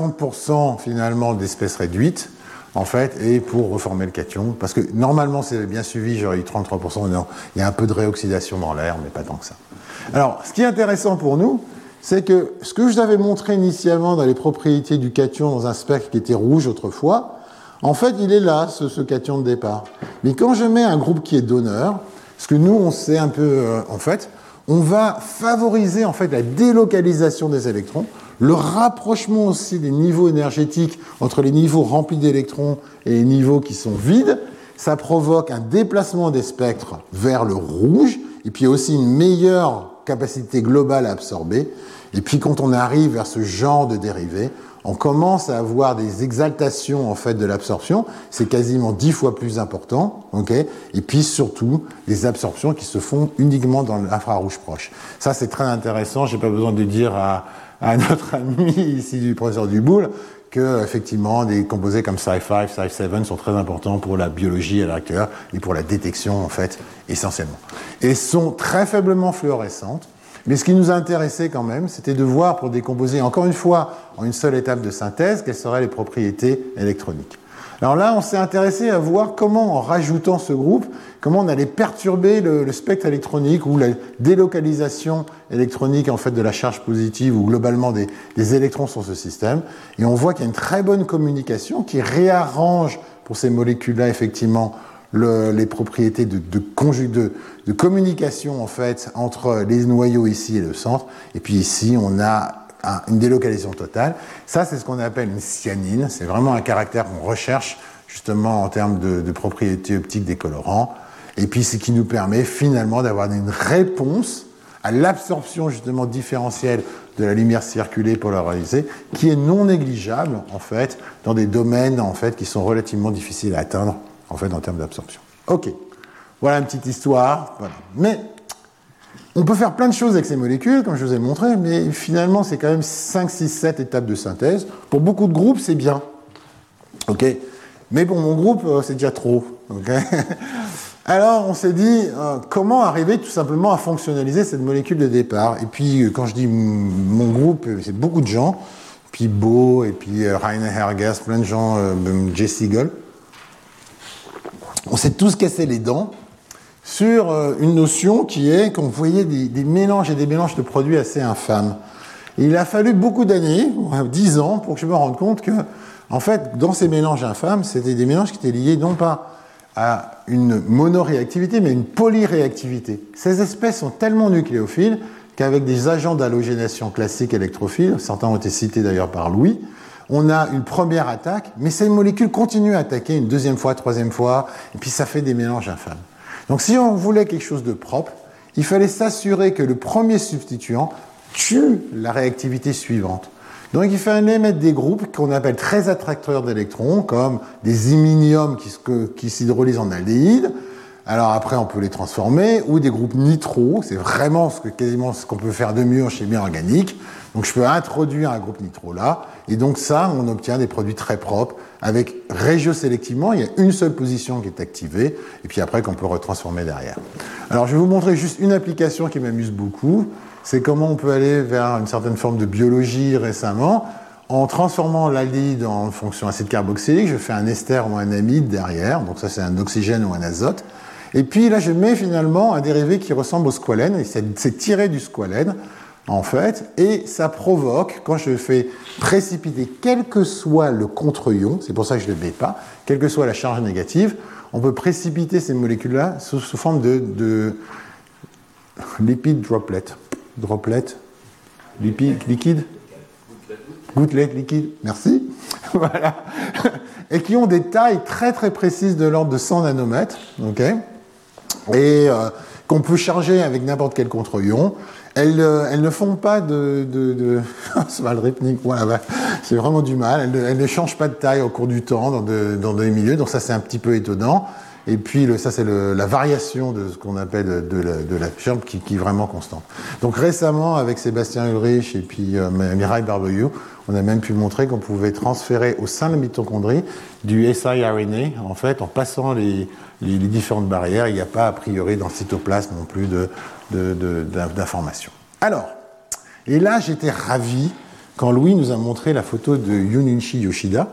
60% finalement d'espèces réduites, en fait, et pour reformer le cation. Parce que normalement, c'est bien suivi, j'aurais eu 33%. Non, il y a un peu de réoxydation dans l'air, mais pas tant que ça. Alors, ce qui est intéressant pour nous, c'est que ce que je vous avais montré initialement dans les propriétés du cation dans un spectre qui était rouge autrefois, en fait, il est là, ce cation de départ. Mais quand je mets un groupe qui est donneur, ce que nous, on sait un peu, en fait, on va favoriser en fait la délocalisation des électrons, le rapprochement aussi des niveaux énergétiques entre les niveaux remplis d'électrons et les niveaux qui sont vides. Ça provoque un déplacement des spectres vers le rouge, et puis aussi une meilleure capacité globale à absorber. Et puis quand on arrive vers ce genre de dérivés, on commence à avoir des exaltations en fait de l'absorption, c'est quasiment 10 fois plus important, okay. Et puis surtout des absorptions qui se font uniquement dans l'infrarouge proche. Ça c'est très intéressant, j'ai pas besoin de dire à notre ami ici du professeur Duboul que effectivement des composés comme Sci5, Sci7 sont très importants pour la biologie à l'heure actuelle et pour la détection en fait essentiellement. Et sont très faiblement fluorescentes. Mais ce qui nous a intéressé quand même, c'était de voir pour des composés, encore une fois, en une seule étape de synthèse, quelles seraient les propriétés électroniques. Alors là, on s'est intéressé à voir comment, en rajoutant ce groupe, comment on allait perturber le spectre électronique ou la délocalisation électronique en fait de la charge positive ou globalement des électrons sur ce système. Et on voit qu'il y a une très bonne communication qui réarrange pour ces molécules-là effectivement les propriétés de communication en fait entre les noyaux ici et le centre. Et puis ici, on a une délocalisation totale. Ça, c'est ce qu'on appelle une cyanine. C'est vraiment un caractère qu'on recherche justement en termes de propriétés optiques des colorants. Et puis, ce qui nous permet finalement d'avoir une réponse à l'absorption justement différentielle de la lumière circulée polarisée, qui est non négligeable, en fait, dans des domaines, en fait, qui sont relativement difficiles à atteindre, en fait, en termes d'absorption. OK. Voilà une petite histoire. Voilà. Mais on peut faire plein de choses avec ces molécules, comme je vous ai montré, mais finalement, c'est quand même 5, 6, 7 étapes de synthèse. Pour beaucoup de groupes, c'est bien. OK. Mais pour mon groupe, c'est déjà trop. Okay. Alors, on s'est dit, comment arriver tout simplement à fonctionnaliser cette molécule de départ. Et puis, quand je dis mon groupe, c'est beaucoup de gens. Puis Beau, et puis Rainer Hergas, plein de gens, Jesse Siegel. On s'est tous cassé les dents sur une notion qui est qu'on voyait des mélanges et des mélanges de produits assez infâmes. Et il a fallu beaucoup d'années, 10 ans, pour que je me rende compte que, en fait, dans ces mélanges infâmes, c'était des mélanges qui étaient liés non pas à une monoréactivité, mais une polyréactivité. Ces espèces sont tellement nucléophiles qu'avec des agents d'halogénation classiques électrophiles, certains ont été cités d'ailleurs par Louis, on a une première attaque, mais ces molécules continuent à attaquer une deuxième fois, troisième fois, et puis ça fait des mélanges infâmes. Donc si on voulait quelque chose de propre, il fallait s'assurer que le premier substituant tue la réactivité suivante. Donc il fallait mettre des groupes qu'on appelle très attracteurs d'électrons, comme des iminiums qui s'hydrolysent en aldéhyde. Alors après, on peut les transformer, ou des groupes nitro, c'est vraiment quasiment ce qu'on peut faire de mieux en chimie organique. Donc je peux introduire un groupe nitro là, et donc ça, on obtient des produits très propres, avec régiosélectivement, il y a une seule position qui est activée, et puis après qu'on peut retransformer derrière. Alors je vais vous montrer juste une application qui m'amuse beaucoup, c'est comment on peut aller vers une certaine forme de biologie récemment, en transformant l'aldéhyde en fonction acide carboxylique, je fais un ester ou un amide derrière, donc ça c'est un oxygène ou un azote, et puis là je mets finalement un dérivé qui ressemble au squalène, et c'est tiré du squalène, en fait, et ça provoque, quand je fais précipiter, quel que soit le contre-ion, c'est pour ça que je ne le mets pas, quelle que soit la charge négative, on peut précipiter ces molécules-là sous forme de lipid droplet. Droplet, liquide, gouttelette liquide, merci. Voilà. Et qui ont des tailles très très précises de l'ordre de 100 nanomètres, okay, et qu'on peut charger avec n'importe quel contre-ion. Elles ne font pas c'est mal rythmique, voilà, c'est vraiment du mal. Elles ne changent pas de taille au cours du temps dans des milieux, donc ça c'est un petit peu étonnant. Et puis ça c'est la variation de ce qu'on appelle de la gerbe qui est vraiment constante. Donc récemment avec Sébastien Ulrich et puis Mireille Barbeyou, on a même pu montrer qu'on pouvait transférer au sein de la mitochondrie du siRNA, en fait, en passant les différentes barrières. Il n'y a pas a priori dans le cytoplasme non plus d'informations. Alors, et là j'étais ravi quand Louis nous a montré la photo de Junichi Yoshida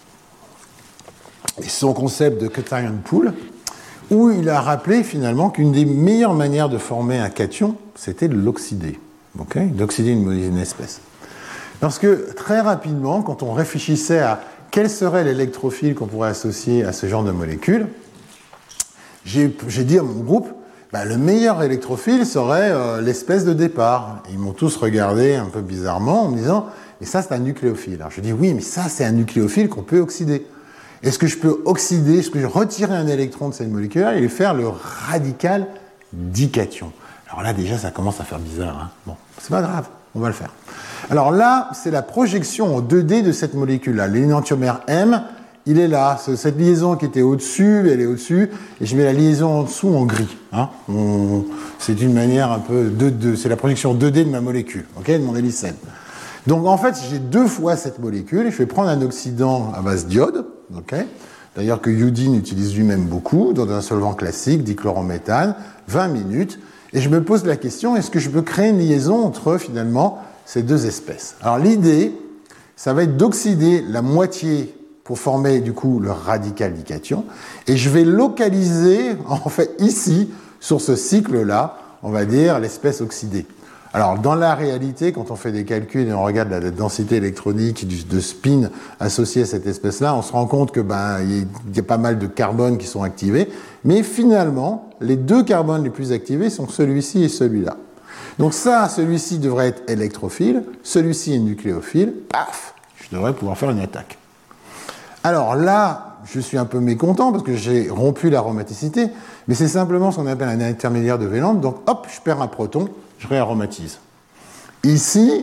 et son concept de cation pool, où il a rappelé finalement qu'une des meilleures manières de former un cation, c'était de l'oxyder, okay, d'oxyder une espèce. Parce que très rapidement, quand on réfléchissait à quel serait l'électrophile qu'on pourrait associer à ce genre de molécules, j'ai dit à mon groupe, le meilleur électrophile serait l'espèce de départ. Et ils m'ont tous regardé un peu bizarrement en me disant, mais ça c'est un nucléophile. Alors je dis, oui, mais ça c'est un nucléophile qu'on peut oxyder. Est-ce que je peux oxyder, est-ce que je peux retirer un électron de cette molécule et lui faire le radical dication? Alors là, déjà, ça commence à faire bizarre. Hein. Bon, c'est pas grave, on va le faire. Alors là, c'est la projection en 2D de cette molécule-là. L'énantiomère M, il est là. Cette liaison qui était au-dessus, elle est au-dessus. Et je mets la liaison en dessous en gris. Hein. C'est une manière un peu... c'est la projection 2D de ma molécule, okay, de mon hélicène. Donc en fait, j'ai deux fois cette molécule et je vais prendre un oxydant à base d'iode, okay, d'ailleurs que Yudin utilise lui-même beaucoup, dans un solvant classique, dichlorométhane, 20 minutes, et je me pose la question, est-ce que je peux créer une liaison entre finalement ces deux espèces? Alors l'idée, ça va être d'oxyder la moitié pour former du coup le radical dication, et je vais localiser en fait ici, sur ce cycle-là, on va dire l'espèce oxydée. Alors, dans la réalité, quand on fait des calculs et on regarde la densité électronique de spin associée à cette espèce-là, on se rend compte que il y a pas mal de carbones qui sont activés, mais finalement, les deux carbones les plus activés sont celui-ci et celui-là. Donc ça, celui-ci devrait être électrophile, celui-ci est nucléophile, paf, je devrais pouvoir faire une attaque. Alors là, je suis un peu mécontent parce que j'ai rompu l'aromaticité, mais c'est simplement ce qu'on appelle un intermédiaire de Vélante, donc hop, je perds un proton, je réaromatise. Ici,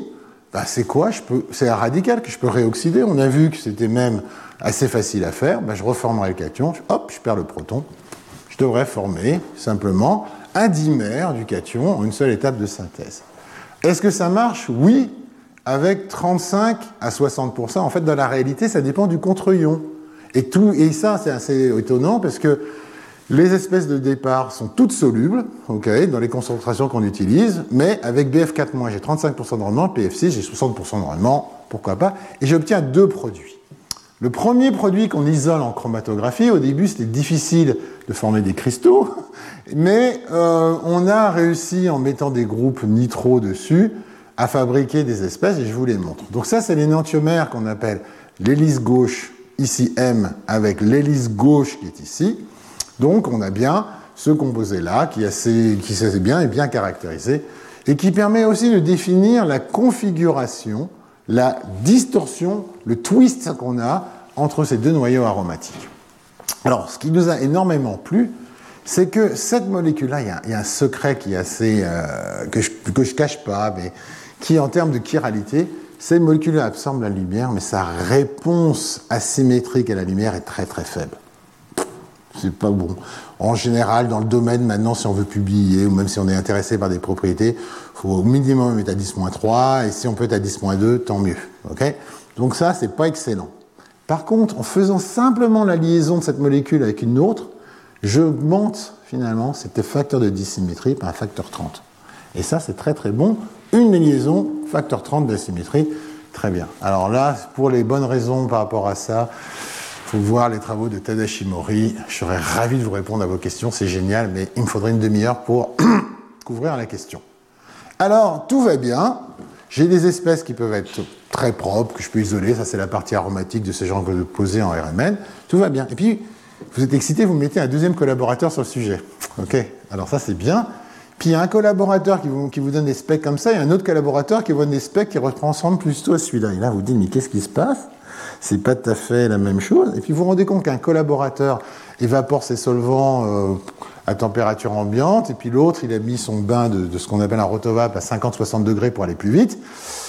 c'est quoi? C'est un radical que je peux réoxyder. On a vu que c'était même assez facile à faire. Je reformerai le cation, hop, je perds le proton. Je devrais former simplement un dimère du cation en une seule étape de synthèse. Est-ce que ça marche? Oui, avec 35 à 60%. En fait, dans la réalité, ça dépend du contre-ion. Et ça, c'est assez étonnant parce que les espèces de départ sont toutes solubles, dans les concentrations qu'on utilise, mais avec BF4-, j'ai 35% de rendement, PF6, j'ai 60% de rendement, pourquoi pas, et j'obtiens deux produits. Le premier produit qu'on isole en chromatographie, au début, c'était difficile de former des cristaux, mais on a réussi, en mettant des groupes nitro dessus, à fabriquer des espèces, et je vous les montre. Donc ça, c'est l'énantiomère qu'on appelle l'hélice gauche, ici M, avec l'hélice gauche qui est ici. Donc on a bien ce composé-là qui est bien et bien caractérisé, et qui permet aussi de définir la configuration, la distorsion, le twist qu'on a entre ces deux noyaux aromatiques. Alors, ce qui nous a énormément plu, c'est que cette molécule-là, il y a un secret qui est assez que je cache pas, mais qui, en termes de chiralité, cette molécule absorbe la lumière, mais sa réponse asymétrique à la lumière est très très faible. C'est pas bon. En général, dans le domaine, maintenant, si on veut publier, ou même si on est intéressé par des propriétés, il faut au minimum être à 10-3, et si on peut être à 10-2, tant mieux. Donc ça, c'est pas excellent. Par contre, en faisant simplement la liaison de cette molécule avec une autre, j'augmente finalement cet facteur de dissymétrie par un facteur 30. Et ça, c'est très très bon. Une liaison, facteur 30 d'asymétrie, très bien. Alors là, pour les bonnes raisons par rapport à ça, il faut voir les travaux de Tadashi Mori. Je serais ravi de vous répondre à vos questions, c'est génial, mais il me faudrait une demi-heure pour couvrir la question. Alors, tout va bien. J'ai des espèces qui peuvent être très propres, que je peux isoler. Ça, c'est la partie aromatique de ces gens que je posais en RMN. Tout va bien. Et puis, vous êtes excité, vous mettez un deuxième collaborateur sur le sujet. Alors ça, c'est bien. Puis, il y a un collaborateur qui vous donne des specs comme ça, et un autre collaborateur qui vous donne des specs qui ressemblent plutôt à celui-là. Et là, vous vous dites, mais qu'est-ce qui se passe? C'est pas tout à fait la même chose. Et puis vous vous rendez compte qu'un collaborateur évapore ses solvants à température ambiante, et puis l'autre, il a mis son bain de ce qu'on appelle un rotovap à 50-60 degrés pour aller plus vite.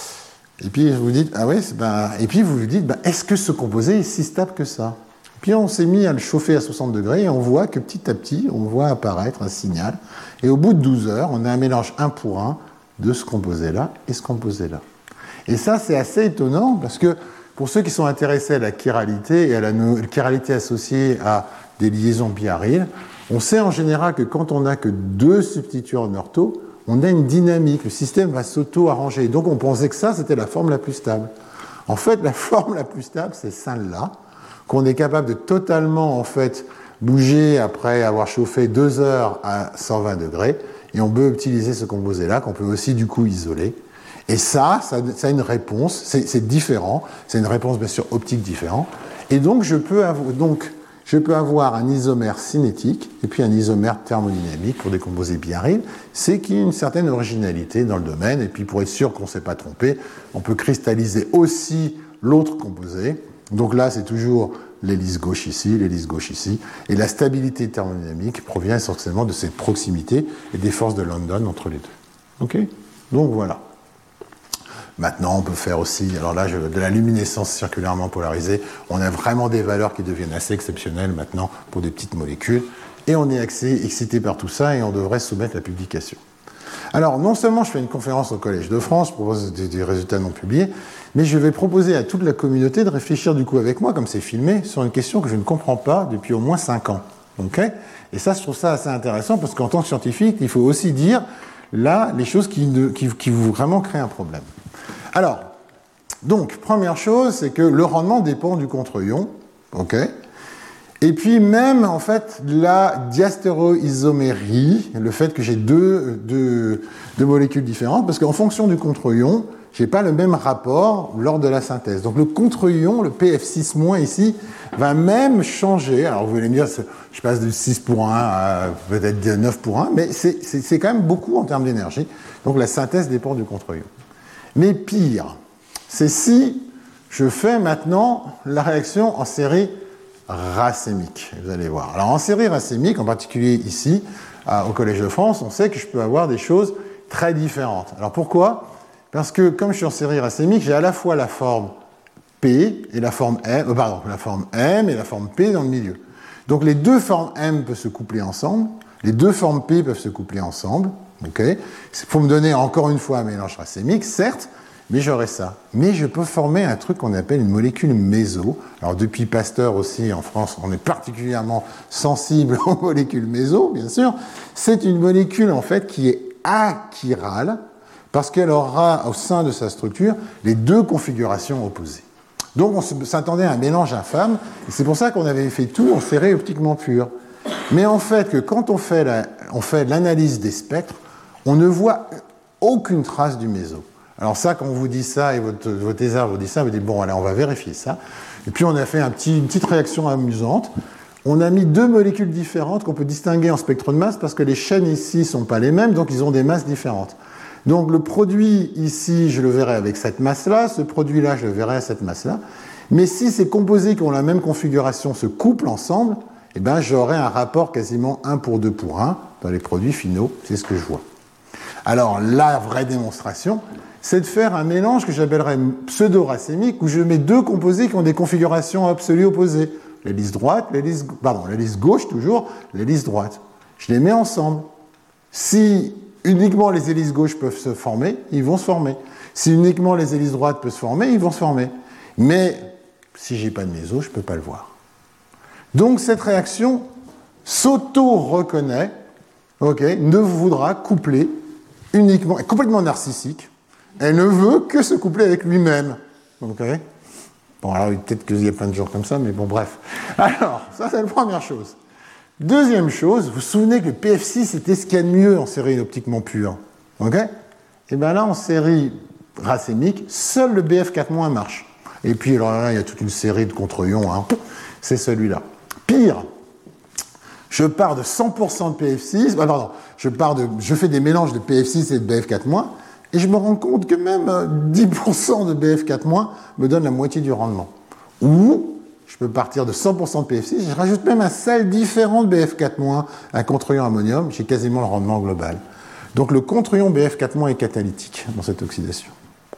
Et puis vous vous dites, et puis vous vous dites, est-ce que ce composé est si stable que ça? Et puis on s'est mis à le chauffer à 60 degrés, et on voit que petit à petit, on voit apparaître un signal. Et au bout de 12 heures, on a un mélange 1 pour 1 de ce composé-là et ce composé-là. Et ça, c'est assez étonnant, parce que pour ceux qui sont intéressés à la chiralité et à la chiralité associée à des liaisons biaryles, on sait en général que quand on n'a que deux substituts en ortho, on a une dynamique, le système va s'auto-arranger. Donc on pensait que ça, c'était la forme la plus stable. En fait, la forme la plus stable, c'est celle-là, qu'on est capable de totalement en fait bouger après avoir chauffé 2 heures à 120 degrés, et on peut utiliser ce composé-là, qu'on peut aussi du coup isoler. Et ça a une réponse, c'est différent, c'est une réponse bien sûr optique différente, et donc je peux avoir un isomère cinétique et puis un isomère thermodynamique pour des composés biaryles, c'est qu'il y a une certaine originalité dans le domaine, et puis pour être sûr qu'on ne s'est pas trompé, on peut cristalliser aussi l'autre composé. Donc là, c'est toujours l'hélice gauche ici, et la stabilité thermodynamique provient essentiellement de cette proximité et des forces de London entre les deux. Donc voilà. Maintenant, on peut faire aussi, alors là, de la luminescence circulairement polarisée. On a vraiment des valeurs qui deviennent assez exceptionnelles maintenant pour des petites molécules. Et on est excité par tout ça, et on devrait soumettre la publication. Alors, non seulement je fais une conférence au Collège de France, je propose des résultats non publiés, mais je vais proposer à toute la communauté de réfléchir du coup avec moi, comme c'est filmé, sur une question que je ne comprends pas depuis au moins 5 ans. Et ça, je trouve ça assez intéressant, parce qu'en tant que scientifique, il faut aussi dire, là, les choses qui vous vraiment créent un problème. Alors, donc, première chose, c'est que le rendement dépend du contre-ion, et puis même, en fait, la diastéréoisomérie, le fait que j'ai deux molécules différentes, parce qu'en fonction du contre-ion, je n'ai pas le même rapport lors de la synthèse. Donc le contre-ion, le PF6- ici, va même changer. Alors vous allez me dire, je passe de 6 pour 1 à peut-être 9 pour 1, mais c'est quand même beaucoup en termes d'énergie. Donc la synthèse dépend du contre-ion. Mais pire, c'est si je fais maintenant la réaction en série racémique, vous allez voir. Alors en série racémique, en particulier ici, au Collège de France, on sait que je peux avoir des choses très différentes. Alors pourquoi ? Parce que comme je suis en série racémique, j'ai à la fois la forme P et la forme M, la forme M et la forme P dans le milieu. Donc les deux formes M peuvent se coupler ensemble, les deux formes P peuvent se coupler ensemble. Okay. C'est pour me donner encore une fois un mélange racémique, certes, mais j'aurai ça. Mais je peux former un truc qu'on appelle une molécule méso. Alors depuis Pasteur aussi, en France, on est particulièrement sensible aux molécules méso, bien sûr. C'est une molécule en fait qui est achirale, parce qu'elle aura au sein de sa structure les deux configurations opposées. Donc on s'attendait à un mélange infâme, et c'est pour ça qu'on avait fait tout en serré optiquement pur. Mais en fait, que quand on fait l'analyse des spectres, on ne voit aucune trace du méso. Alors ça, quand on vous dit ça, et votre thésard vous dit ça, vous dites, bon, allez, on va vérifier ça. Et puis on a fait une petite réaction amusante. On a mis deux molécules différentes qu'on peut distinguer en spectre de masse, parce que les chaînes ici ne sont pas les mêmes, donc ils ont des masses différentes. Donc le produit ici, je le verrai avec cette masse-là, ce produit-là, je le verrai à cette masse-là. Mais si ces composés qui ont la même configuration se couplent ensemble, eh ben, j'aurai un rapport quasiment 1 pour 2 pour 1 dans les produits finaux, c'est ce que je vois. Alors la vraie démonstration, c'est de faire un mélange que j'appellerais pseudo-racémique, où je mets deux composés qui ont des configurations absolues opposées. L'hélice droite, l'hélice gauche toujours, l'hélice droite. Je les mets ensemble. Si uniquement les hélices gauches peuvent se former, ils vont se former. Si uniquement les hélices droites peuvent se former, ils vont se former. Mais si j'ai pas de méso, je ne peux pas le voir. Donc cette réaction s'auto-reconnaît, ne voudra coupler uniquement, est complètement narcissique, elle ne veut que se coupler avec lui-même. Okay. Bon, alors peut-être qu'il y a plein de gens comme ça, mais bon, bref. Alors, ça c'est la première chose. Deuxième chose, vous vous souvenez que le PF6 c'était ce qu'il y a de mieux en série optiquement pure. Et bien là, en série racémique, seul le BF4- marche. Et puis alors là, il y a toute une série de contre-ions, c'est celui-là. Pire, je pars de 100% de PF6, je fais des mélanges de PF6 et de BF4-, et je me rends compte que même 10% de BF4- me donne la moitié du rendement. Ou je peux partir de 100% de PF6, je rajoute même un sel différent de BF4-, un contre-ion ammonium, j'ai quasiment le rendement global. Donc le contre-ion BF4- est catalytique dans cette oxydation.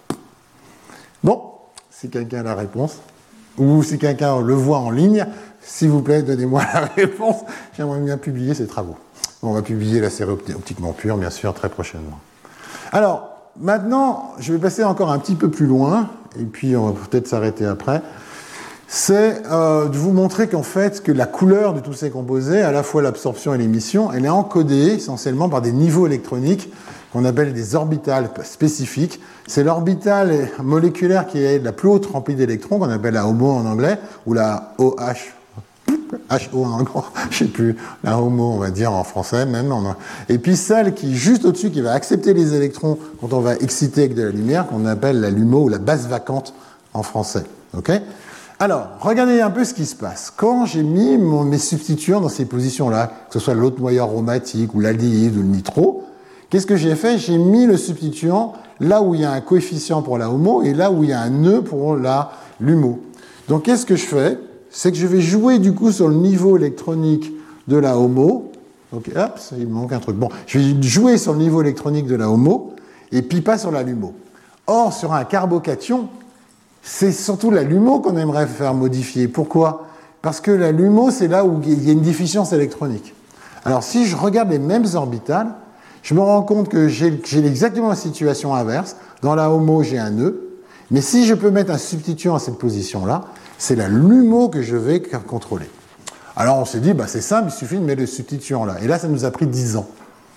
Bon, si quelqu'un a la réponse, ou si quelqu'un le voit en ligne, s'il vous plaît, donnez-moi la réponse. J'aimerais bien publier ces travaux. On va publier la série optiquement pure, bien sûr, très prochainement. Alors, maintenant, je vais passer encore un petit peu plus loin, et puis on va peut-être s'arrêter après. C'est de vous montrer qu'en fait, que la couleur de tous ces composés, à la fois l'absorption et l'émission, elle est encodée essentiellement par des niveaux électroniques qu'on appelle des orbitales spécifiques. C'est l'orbitale moléculaire qui est la plus haute remplie d'électrons, qu'on appelle la HOMO en anglais, ou la OH. HO en anglais, je sais plus, la HOMO on va dire en français même. Et puis celle qui est juste au-dessus, qui va accepter les électrons quand on va exciter avec de la lumière, qu'on appelle la LUMO ou la base vacante en français. Alors, regardez un peu ce qui se passe. Quand j'ai mis mes substituants dans ces positions-là, que ce soit l'autre noyau aromatique ou l'aldéhyde ou le nitro, qu'est-ce que j'ai fait? J'ai mis le substituant là où il y a un coefficient pour la HOMO et là où il y a un nœud pour la LUMO. Donc qu'est-ce que je fais? C'est que je vais jouer du coup sur le niveau électronique de la HOMO. Donc, hop, il me manque un truc. Bon, je vais jouer sur le niveau électronique de la HOMO et puis pas sur la LUMO. Or, sur un carbocation, c'est surtout la LUMO qu'on aimerait faire modifier. Pourquoi? Parce que la LUMO, c'est là où il y a une déficience électronique. Alors, si je regarde les mêmes orbitales, je me rends compte que j'ai exactement la situation inverse. Dans la HOMO, j'ai un nœud. Mais si je peux mettre un substituant à cette position-là, c'est la LUMO que je vais contrôler. Alors on s'est dit, c'est simple, il suffit de mettre le substituant là. Et là, ça nous a pris 10 ans.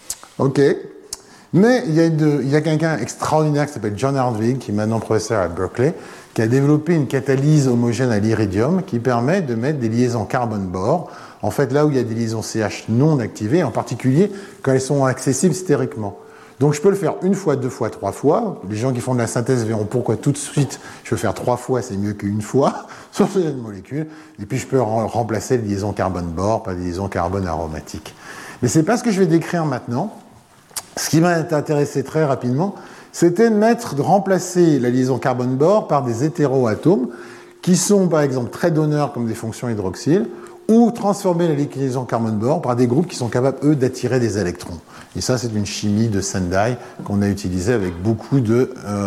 Mais il y a quelqu'un extraordinaire qui s'appelle John Hartwig, qui est maintenant professeur à Berkeley, qui a développé une catalyse homogène à l'iridium qui permet de mettre des liaisons carbone-bore, en fait là où il y a des liaisons CH non activées, en particulier quand elles sont accessibles stériquement. Donc je peux le faire une fois, deux fois, trois fois. Les gens qui font de la synthèse verront pourquoi tout de suite je peux faire 3 fois, c'est mieux qu'une fois, sur cette molécule. Et puis je peux remplacer les liaisons carbone-bore par des liaisons carbone aromatiques. Mais c'est pas ce que je vais décrire maintenant. Ce qui m'a intéressé très rapidement, c'était de remplacer la liaison carbone-bore par des hétéroatomes qui sont par exemple très donneurs comme des fonctions hydroxyles, ou transformer la liquidation carbone-bore par des groupes qui sont capables, eux, d'attirer des électrons. Et ça, c'est une chimie de Sendai qu'on a utilisée avec beaucoup de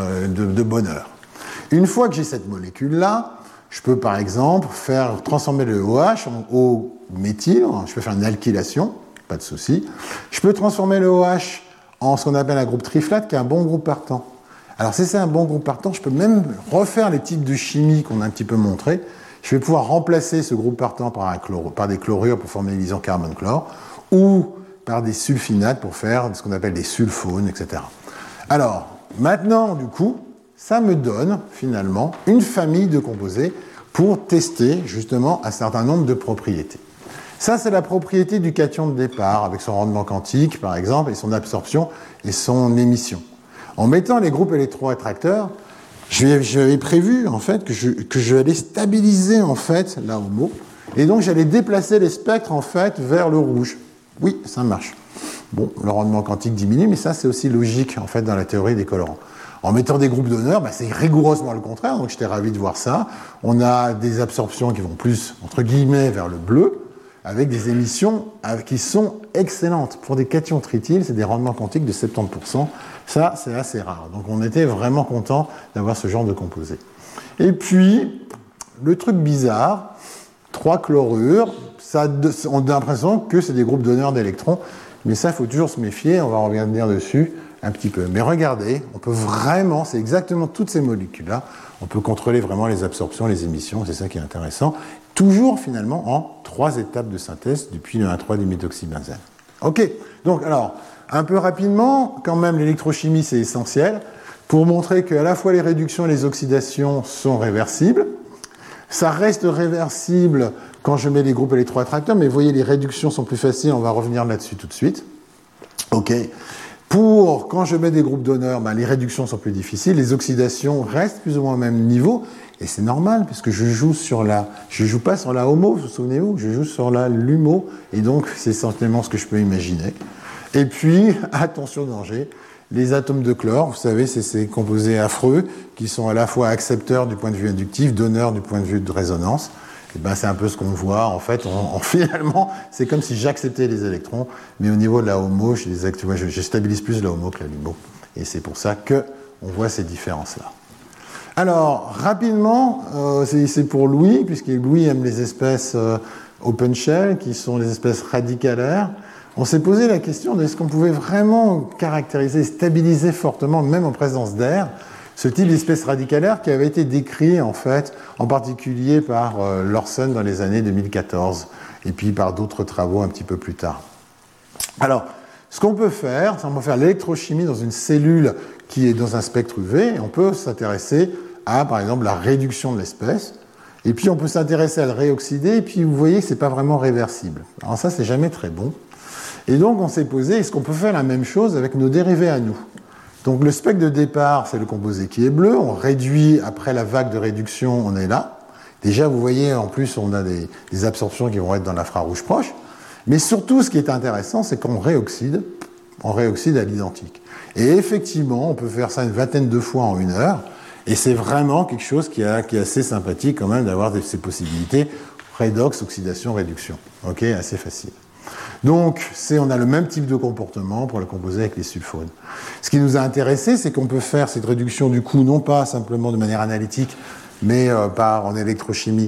bonheur. Une fois que j'ai cette molécule-là, je peux, par exemple, transformer le OH en O-méthyle. Je peux faire une alkylation, pas de souci. Je peux transformer le OH en ce qu'on appelle un groupe triflate, qui est un bon groupe partant. Alors, si c'est un bon groupe partant, je peux même refaire les types de chimie qu'on a un petit peu montrés. Je vais pouvoir remplacer ce groupe partant par des chlorures pour former les liaisons carbone-chlore, ou par des sulfinates pour faire ce qu'on appelle des sulfones, etc. Alors, maintenant, du coup, ça me donne, finalement, une famille de composés pour tester, justement, un certain nombre de propriétés. Ça, c'est la propriété du cation de départ, avec son rendement quantique, par exemple, et son absorption et son émission. En mettant les groupes électroattracteurs, j'avais prévu, en fait, que je allais stabiliser, en fait, la HOMO, et donc j'allais déplacer les spectres, en fait, vers le rouge. Oui, ça marche. Bon, le rendement quantique diminue, mais ça, c'est aussi logique, en fait, dans la théorie des colorants. En mettant des groupes d'honneur, c'est rigoureusement le contraire, donc j'étais ravi de voir ça. On a des absorptions qui vont plus, entre guillemets, vers le bleu, avec des émissions qui sont excellentes. Pour des cations tritiles, c'est des rendements quantiques de 70%. Ça, c'est assez rare. Donc on était vraiment content d'avoir ce genre de composé. Et puis, le truc bizarre, 3 chlorures, on a l'impression que c'est des groupes d'honneur d'électrons, mais ça, il faut toujours se méfier, on va revenir dessus un petit peu. Mais regardez, on peut vraiment, c'est exactement toutes ces molécules-là, on peut contrôler vraiment les absorptions, les émissions, c'est ça qui est intéressant, toujours finalement en 3 étapes de synthèse depuis le 1,3-diméthoxybenzène. Ok, donc alors, un peu rapidement, quand même, l'électrochimie, c'est essentiel, pour montrer qu'à la fois les réductions et les oxydations sont réversibles. Ça reste réversible quand je mets les groupes électroattracteurs, mais vous voyez, les réductions sont plus faciles, on va revenir là-dessus tout de suite. Ok. Quand je mets des groupes d'honneur, les réductions sont plus difficiles, les oxydations restent plus ou moins au même niveau, et c'est normal, puisque je joue pas sur la HOMO, vous souvenez-vous, je joue sur la LUMO, et donc c'est certainement ce que je peux imaginer. Et puis, attention danger, les atomes de chlore, vous savez, c'est ces composés affreux qui sont à la fois accepteurs du point de vue inductif, donneurs du point de vue de résonance. Et c'est un peu ce qu'on voit. En fait, finalement, c'est comme si j'acceptais les électrons, mais au niveau de la HOMO, je stabilise plus la HOMO que la LUMO. Et c'est pour ça qu'on voit ces différences-là. Alors, rapidement, c'est pour Louis, puisque Louis aime les espèces open shell, qui sont les espèces radicalaires. On s'est posé la question de est-ce qu'on pouvait vraiment caractériser, stabiliser fortement, même en présence d'air, ce type d'espèce radicalaire qui avait été décrit, en fait, en particulier par Lorson dans les années 2014, et puis par d'autres travaux un petit peu plus tard. Alors, ce qu'on peut faire, c'est qu'on peut faire l'électrochimie dans une cellule qui est dans un spectre UV, et on peut s'intéresser à, par exemple, la réduction de l'espèce, et puis on peut s'intéresser à le réoxyder, et puis vous voyez que ce n'est pas vraiment réversible. Alors ça, c'est jamais très bon. Et donc, on s'est posé, est-ce qu'on peut faire la même chose avec nos dérivés à nous ? Donc, le spectre de départ, c'est le composé qui est bleu. On réduit, après la vague de réduction, on est là. Déjà, vous voyez, en plus, on a des absorptions qui vont être dans l'infrarouge proche. Mais surtout, ce qui est intéressant, c'est qu'on réoxyde. On réoxyde à l'identique. Et effectivement, on peut faire ça une vingtaine de fois en 1 heure. Et c'est vraiment quelque chose qui est assez sympathique, quand même, d'avoir ces possibilités. Redox, oxydation, réduction. OK, assez facile. Donc, on a le même type de comportement pour le composer avec les sulfones. Ce qui nous a intéressé, c'est qu'on peut faire cette réduction du coup, non pas simplement de manière analytique, mais en électrochimie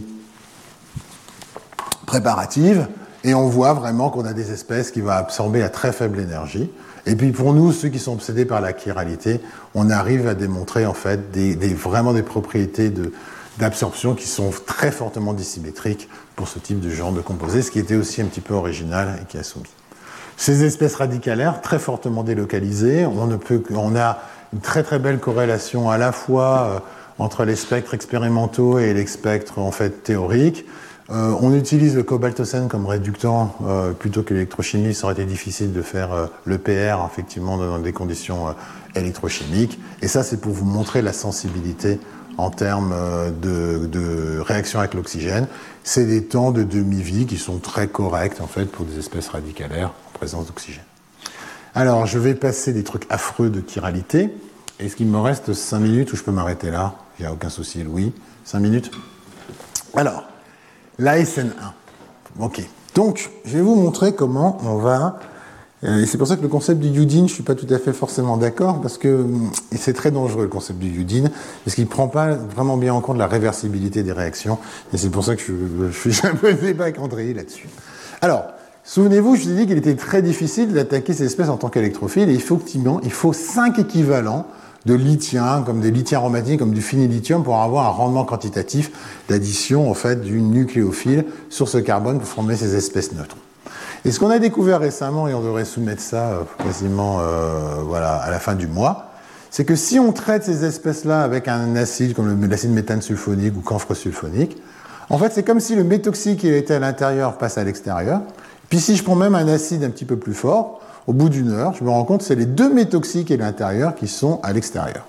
préparative, et on voit vraiment qu'on a des espèces qui vont absorber à très faible énergie. Et puis pour nous, ceux qui sont obsédés par la chiralité, on arrive à démontrer en fait vraiment des propriétés d'absorption qui sont très fortement dissymétriques pour ce type de genre de composé, ce qui était aussi un petit peu original et qui a soumis. Ces espèces radicalaires, très fortement délocalisées, on a une très très belle corrélation à la fois entre les spectres expérimentaux et les spectres en fait théoriques. On utilise le cobaltocène comme réductant plutôt que l'électrochimie. Ça aurait été difficile de faire le PR effectivement dans des conditions électrochimiques. Et ça, c'est pour vous montrer la sensibilité en termes de réaction avec l'oxygène. C'est des temps de demi-vie qui sont très corrects en fait pour des espèces radicalaires en présence d'oxygène. Alors, je vais passer des trucs affreux de chiralité. Est-ce qu'il me reste 5 minutes ou je peux m'arrêter là ? Il n'y a aucun souci, Louis. 5 minutes ? Alors, l'ASN1. Ok. Donc, je vais vous montrer comment on va... Et c'est pour ça que le concept du Yudin, je ne suis pas tout à fait forcément d'accord, parce que c'est très dangereux le concept du Yudin, parce qu'il ne prend pas vraiment bien en compte la réversibilité des réactions, et c'est pour ça que je suis un peu débat avec André là-dessus. Alors, souvenez-vous, je vous ai dit qu'il était très difficile d'attaquer ces espèces en tant qu'électrophiles, et effectivement, il faut 5 équivalents de lithium, comme des lithiums aromatiques, comme du phénylithium, pour avoir un rendement quantitatif d'addition en fait, du nucléophile sur ce carbone pour former ces espèces neutres. Et ce qu'on a découvert récemment, et on devrait soumettre ça quasiment voilà, à la fin du mois, c'est que si on traite ces espèces-là avec un acide comme l'acide méthane sulfonique ou camphre sulfonique, en fait c'est comme si le méthoxy qui était à l'intérieur passe à l'extérieur. Puis si je prends même un acide un petit peu plus fort, au bout d'une heure, je me rends compte que c'est les 2 méthoxy qui sont à l'intérieur qui sont à l'extérieur.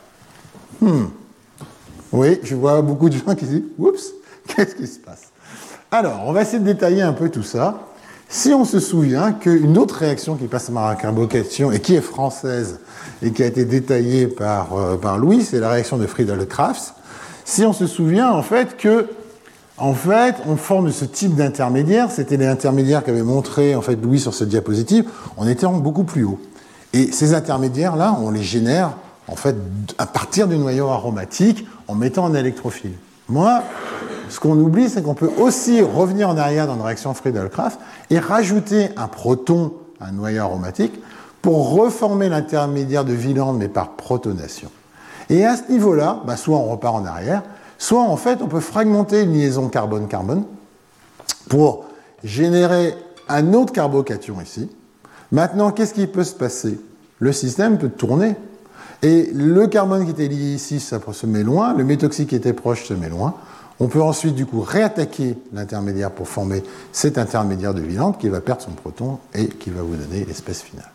Oui, je vois beaucoup de gens qui disent « Oups, qu'est-ce qui se passe ?» Alors, on va essayer de détailler un peu tout ça. Si on se souvient qu'une autre réaction qui passe par la carbocation et qui est française et qui a été détaillée par Louis, c'est la réaction de Friedel-Crafts. Si on se souvient en fait on forme ce type d'intermédiaire, c'était les intermédiaires qu'avait montré en fait Louis sur cette diapositive, on était beaucoup plus haut. Et ces intermédiaires-là, on les génère en fait à partir du noyau aromatique en mettant un électrophile. Moi, ce qu'on oublie, c'est qu'on peut aussi revenir en arrière dans une réaction Friedel-Crafts et rajouter un proton à un noyau aromatique pour reformer l'intermédiaire de Wieland, mais par protonation. Et à ce niveau-là, soit on repart en arrière, soit en fait on peut fragmenter une liaison carbone-carbone pour générer un autre carbocation ici. Maintenant, qu'est-ce qui peut se passer? Le système peut tourner. Et le carbone qui était lié ici, ça se met loin, le méthoxy qui était proche se met loin. On peut ensuite, du coup, réattaquer l'intermédiaire pour former cet intermédiaire de Wieland qui va perdre son proton et qui va vous donner l'espèce finale.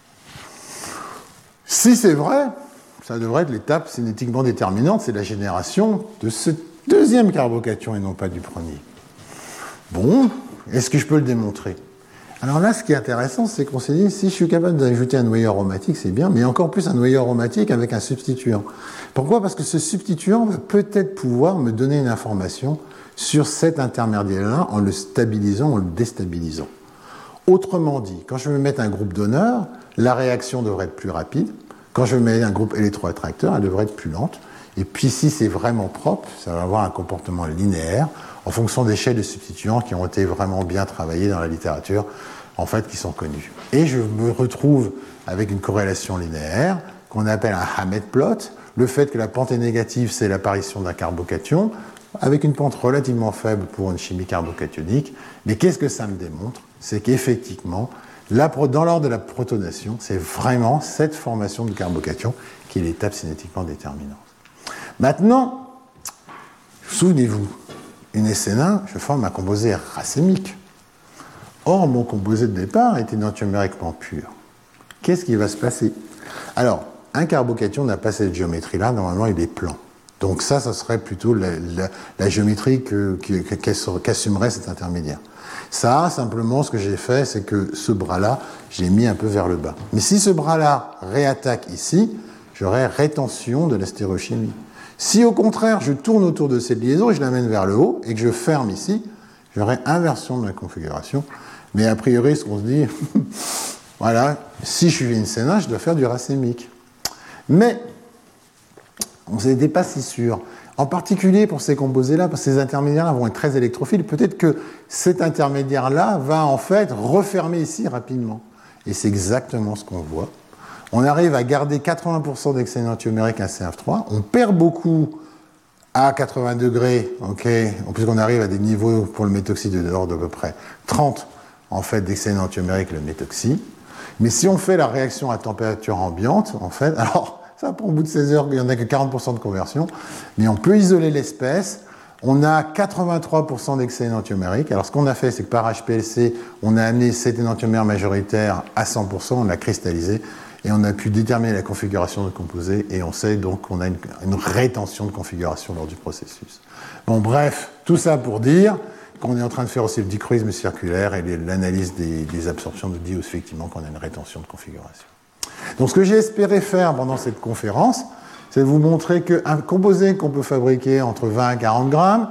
Si c'est vrai, ça devrait être l'étape cinétiquement déterminante, c'est la génération de ce deuxième carbocation et non pas du premier. Bon, est-ce que je peux le démontrer? Alors là, ce qui est intéressant, c'est qu'on s'est dit, si je suis capable d'ajouter un noyau aromatique, c'est bien, mais encore plus un noyau aromatique avec un substituant. Pourquoi? Parce que ce substituant va peut-être pouvoir me donner une information sur cet intermédiaire-là en le stabilisant, en le déstabilisant. Autrement dit, quand je vais mettre un groupe d'honneur, la réaction devrait être plus rapide. Quand je mets un groupe électroattracteur, elle devrait être plus lente. Et puis si c'est vraiment propre, ça va avoir un comportement linéaire en fonction des chaînes de substituants qui ont été vraiment bien travaillées dans la littérature, en fait, qui sont connues. Et je me retrouve avec une corrélation linéaire qu'on appelle un Hammett plot. Le fait que la pente est négative, c'est l'apparition d'un carbocation, avec une pente relativement faible pour une chimie carbocationique. Mais qu'est-ce que ça me démontre? C'est qu'effectivement, dans l'ordre de la protonation, c'est vraiment cette formation de carbocation qui est l'étape cinétiquement déterminante. Maintenant, souvenez-vous, une SN1, je forme un composé racémique. Or, mon composé de départ était natriumériquement pur. Qu'est-ce qui va se passer? Alors, un carbocation n'a pas cette géométrie-là, normalement il est plan. Donc ça serait plutôt la géométrie qu'assumerait cet intermédiaire. Ça, simplement, ce que j'ai fait, c'est que ce bras-là, j'ai mis un peu vers le bas. Mais si ce bras-là réattaque ici, j'aurai rétention de la stéréochimie. Si au contraire, je tourne autour de cette liaison et je l'amène vers le haut et que je ferme ici, j'aurai inversion de la configuration. Mais a priori, ce qu'on se dit, voilà, si je suis une SN1, je dois faire du racémique. Mais on n'était pas si sûr. En particulier pour ces composés-là, parce que ces intermédiaires-là vont être très électrophiles, peut-être que cet intermédiaire-là va en fait refermer ici rapidement. Et c'est exactement ce qu'on voit. On arrive à garder 80% d'excès énantiomérique à CF3. On perd beaucoup à 80 degrés, puisqu'on arrive à des niveaux pour le méthoxy de l'ordre d'à peu près 30 en fait, d'excès énantiomérique le méthoxy. Mais si on fait la réaction à température ambiante, en fait, alors ça prend au bout de 16 heures, il n'y en a que 40% de conversion, mais on peut isoler l'espèce. On a 83% d'excès énantiomérique. Alors ce qu'on a fait, c'est que par HPLC, on a amené cet énantiomère majoritaire à 100%, on l'a cristallisé, et on a pu déterminer la configuration de composé, et on sait donc qu'on a une rétention de configuration lors du processus. Bon, bref, tout ça pour dire qu'on est en train de faire aussi le dichroïsme circulaire et l'analyse des absorptions de Dios, effectivement, qu'on a une rétention de configuration. Donc ce que j'ai espéré faire pendant cette conférence, c'est de vous montrer qu'un composé qu'on peut fabriquer entre 20 et 40 grammes,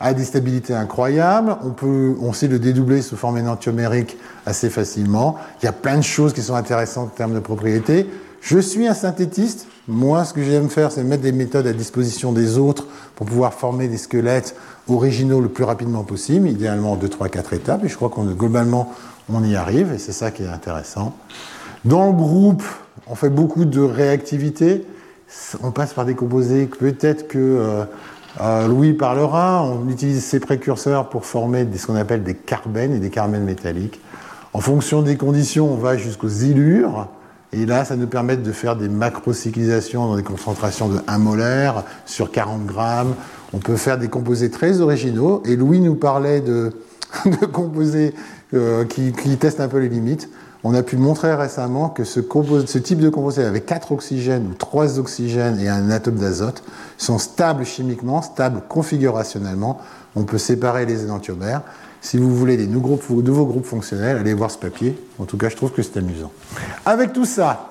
a des stabilités incroyables. On sait le dédoubler sous forme énantiomérique assez facilement. Il y a plein de choses qui sont intéressantes en termes de propriété. Je suis un synthétiste. Moi, ce que j'aime faire, c'est mettre des méthodes à disposition des autres pour pouvoir former des squelettes originaux le plus rapidement possible, idéalement en 2, 3, 4 étapes. Et je crois globalement, on y arrive, et c'est ça qui est intéressant. Dans le groupe, on fait beaucoup de réactivité. On passe par des composés, peut-être que Louis parlera. On utilise ces précurseurs pour former ce qu'on appelle des carbènes et des carbènes métalliques. En fonction des conditions, on va jusqu'aux zylures. Et là, ça nous permet de faire des macrocyclisations dans des concentrations de 1 molaire sur 40 grammes. On peut faire des composés très originaux. Et Louis nous parlait de composés qui testent un peu les limites. On a pu montrer récemment que ce type de composé avec 4 oxygènes ou 3 oxygènes et un atome d'azote sont stables chimiquement, stables configurationnellement. On peut séparer les énantiomères. Si vous voulez des nouveaux groupes fonctionnels, allez voir ce papier. En tout cas, je trouve que c'est amusant. Avec tout ça,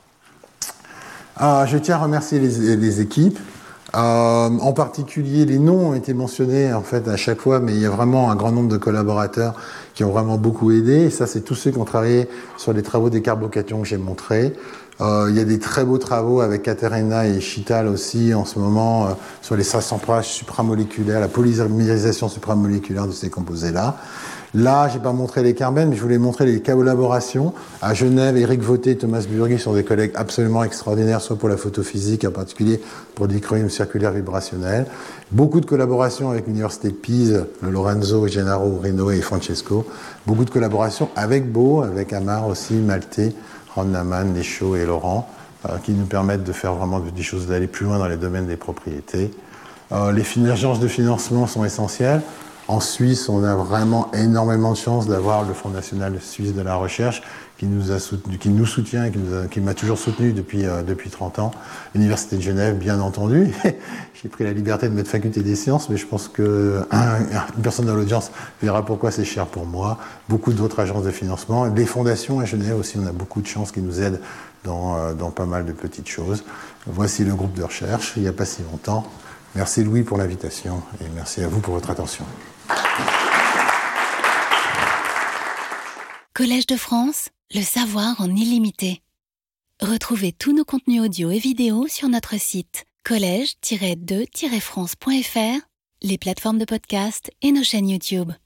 je tiens à remercier les équipes. En particulier, les noms ont été mentionnés en fait à chaque fois, mais il y a vraiment un grand nombre de collaborateurs qui ont vraiment beaucoup aidé. Et ça, c'est tous ceux qui ont travaillé sur les travaux des carbocations que j'ai montrés. Il y a des très beaux travaux avec Katerina et Chital aussi en ce moment sur les assembrages supramoléculaires, la polymérisation supramoléculaire de ces composés-là. Là, j'ai pas montré les carbènes, mais je voulais montrer les collaborations. À Genève, Éric Vauté et Thomas Burgui sont des collègues absolument extraordinaires, soit pour la photophysique, en particulier pour des chromiums circulaires vibrationnels. Beaucoup de collaborations avec l'Université de Pise, le Lorenzo, Gennaro, Rino et Francesco. Beaucoup de collaborations avec Beau, avec Amar aussi, Maltais, Ron Naman, Lechaud et Laurent, qui nous permettent de faire vraiment des choses, d'aller plus loin dans les domaines des propriétés. Les synergies de financement sont essentielles. En Suisse, on a vraiment énormément de chance d'avoir le Fonds national suisse de la recherche qui nous soutient, qui m'a toujours soutenu depuis 30 ans. L'Université de Genève, bien entendu. J'ai pris la liberté de mettre faculté des sciences, mais je pense qu'une personne dans l'audience verra pourquoi c'est cher pour moi. Beaucoup d'autres agences de financement. Les fondations à Genève aussi, on a beaucoup de chance qui nous aident dans pas mal de petites choses. Voici le groupe de recherche, il n'y a pas si longtemps. Merci Louis pour l'invitation et merci à vous pour votre attention. Collège de France, le savoir en illimité. Retrouvez tous nos contenus audio et vidéo sur notre site collège-2-france.fr, les plateformes de podcast et nos chaînes YouTube.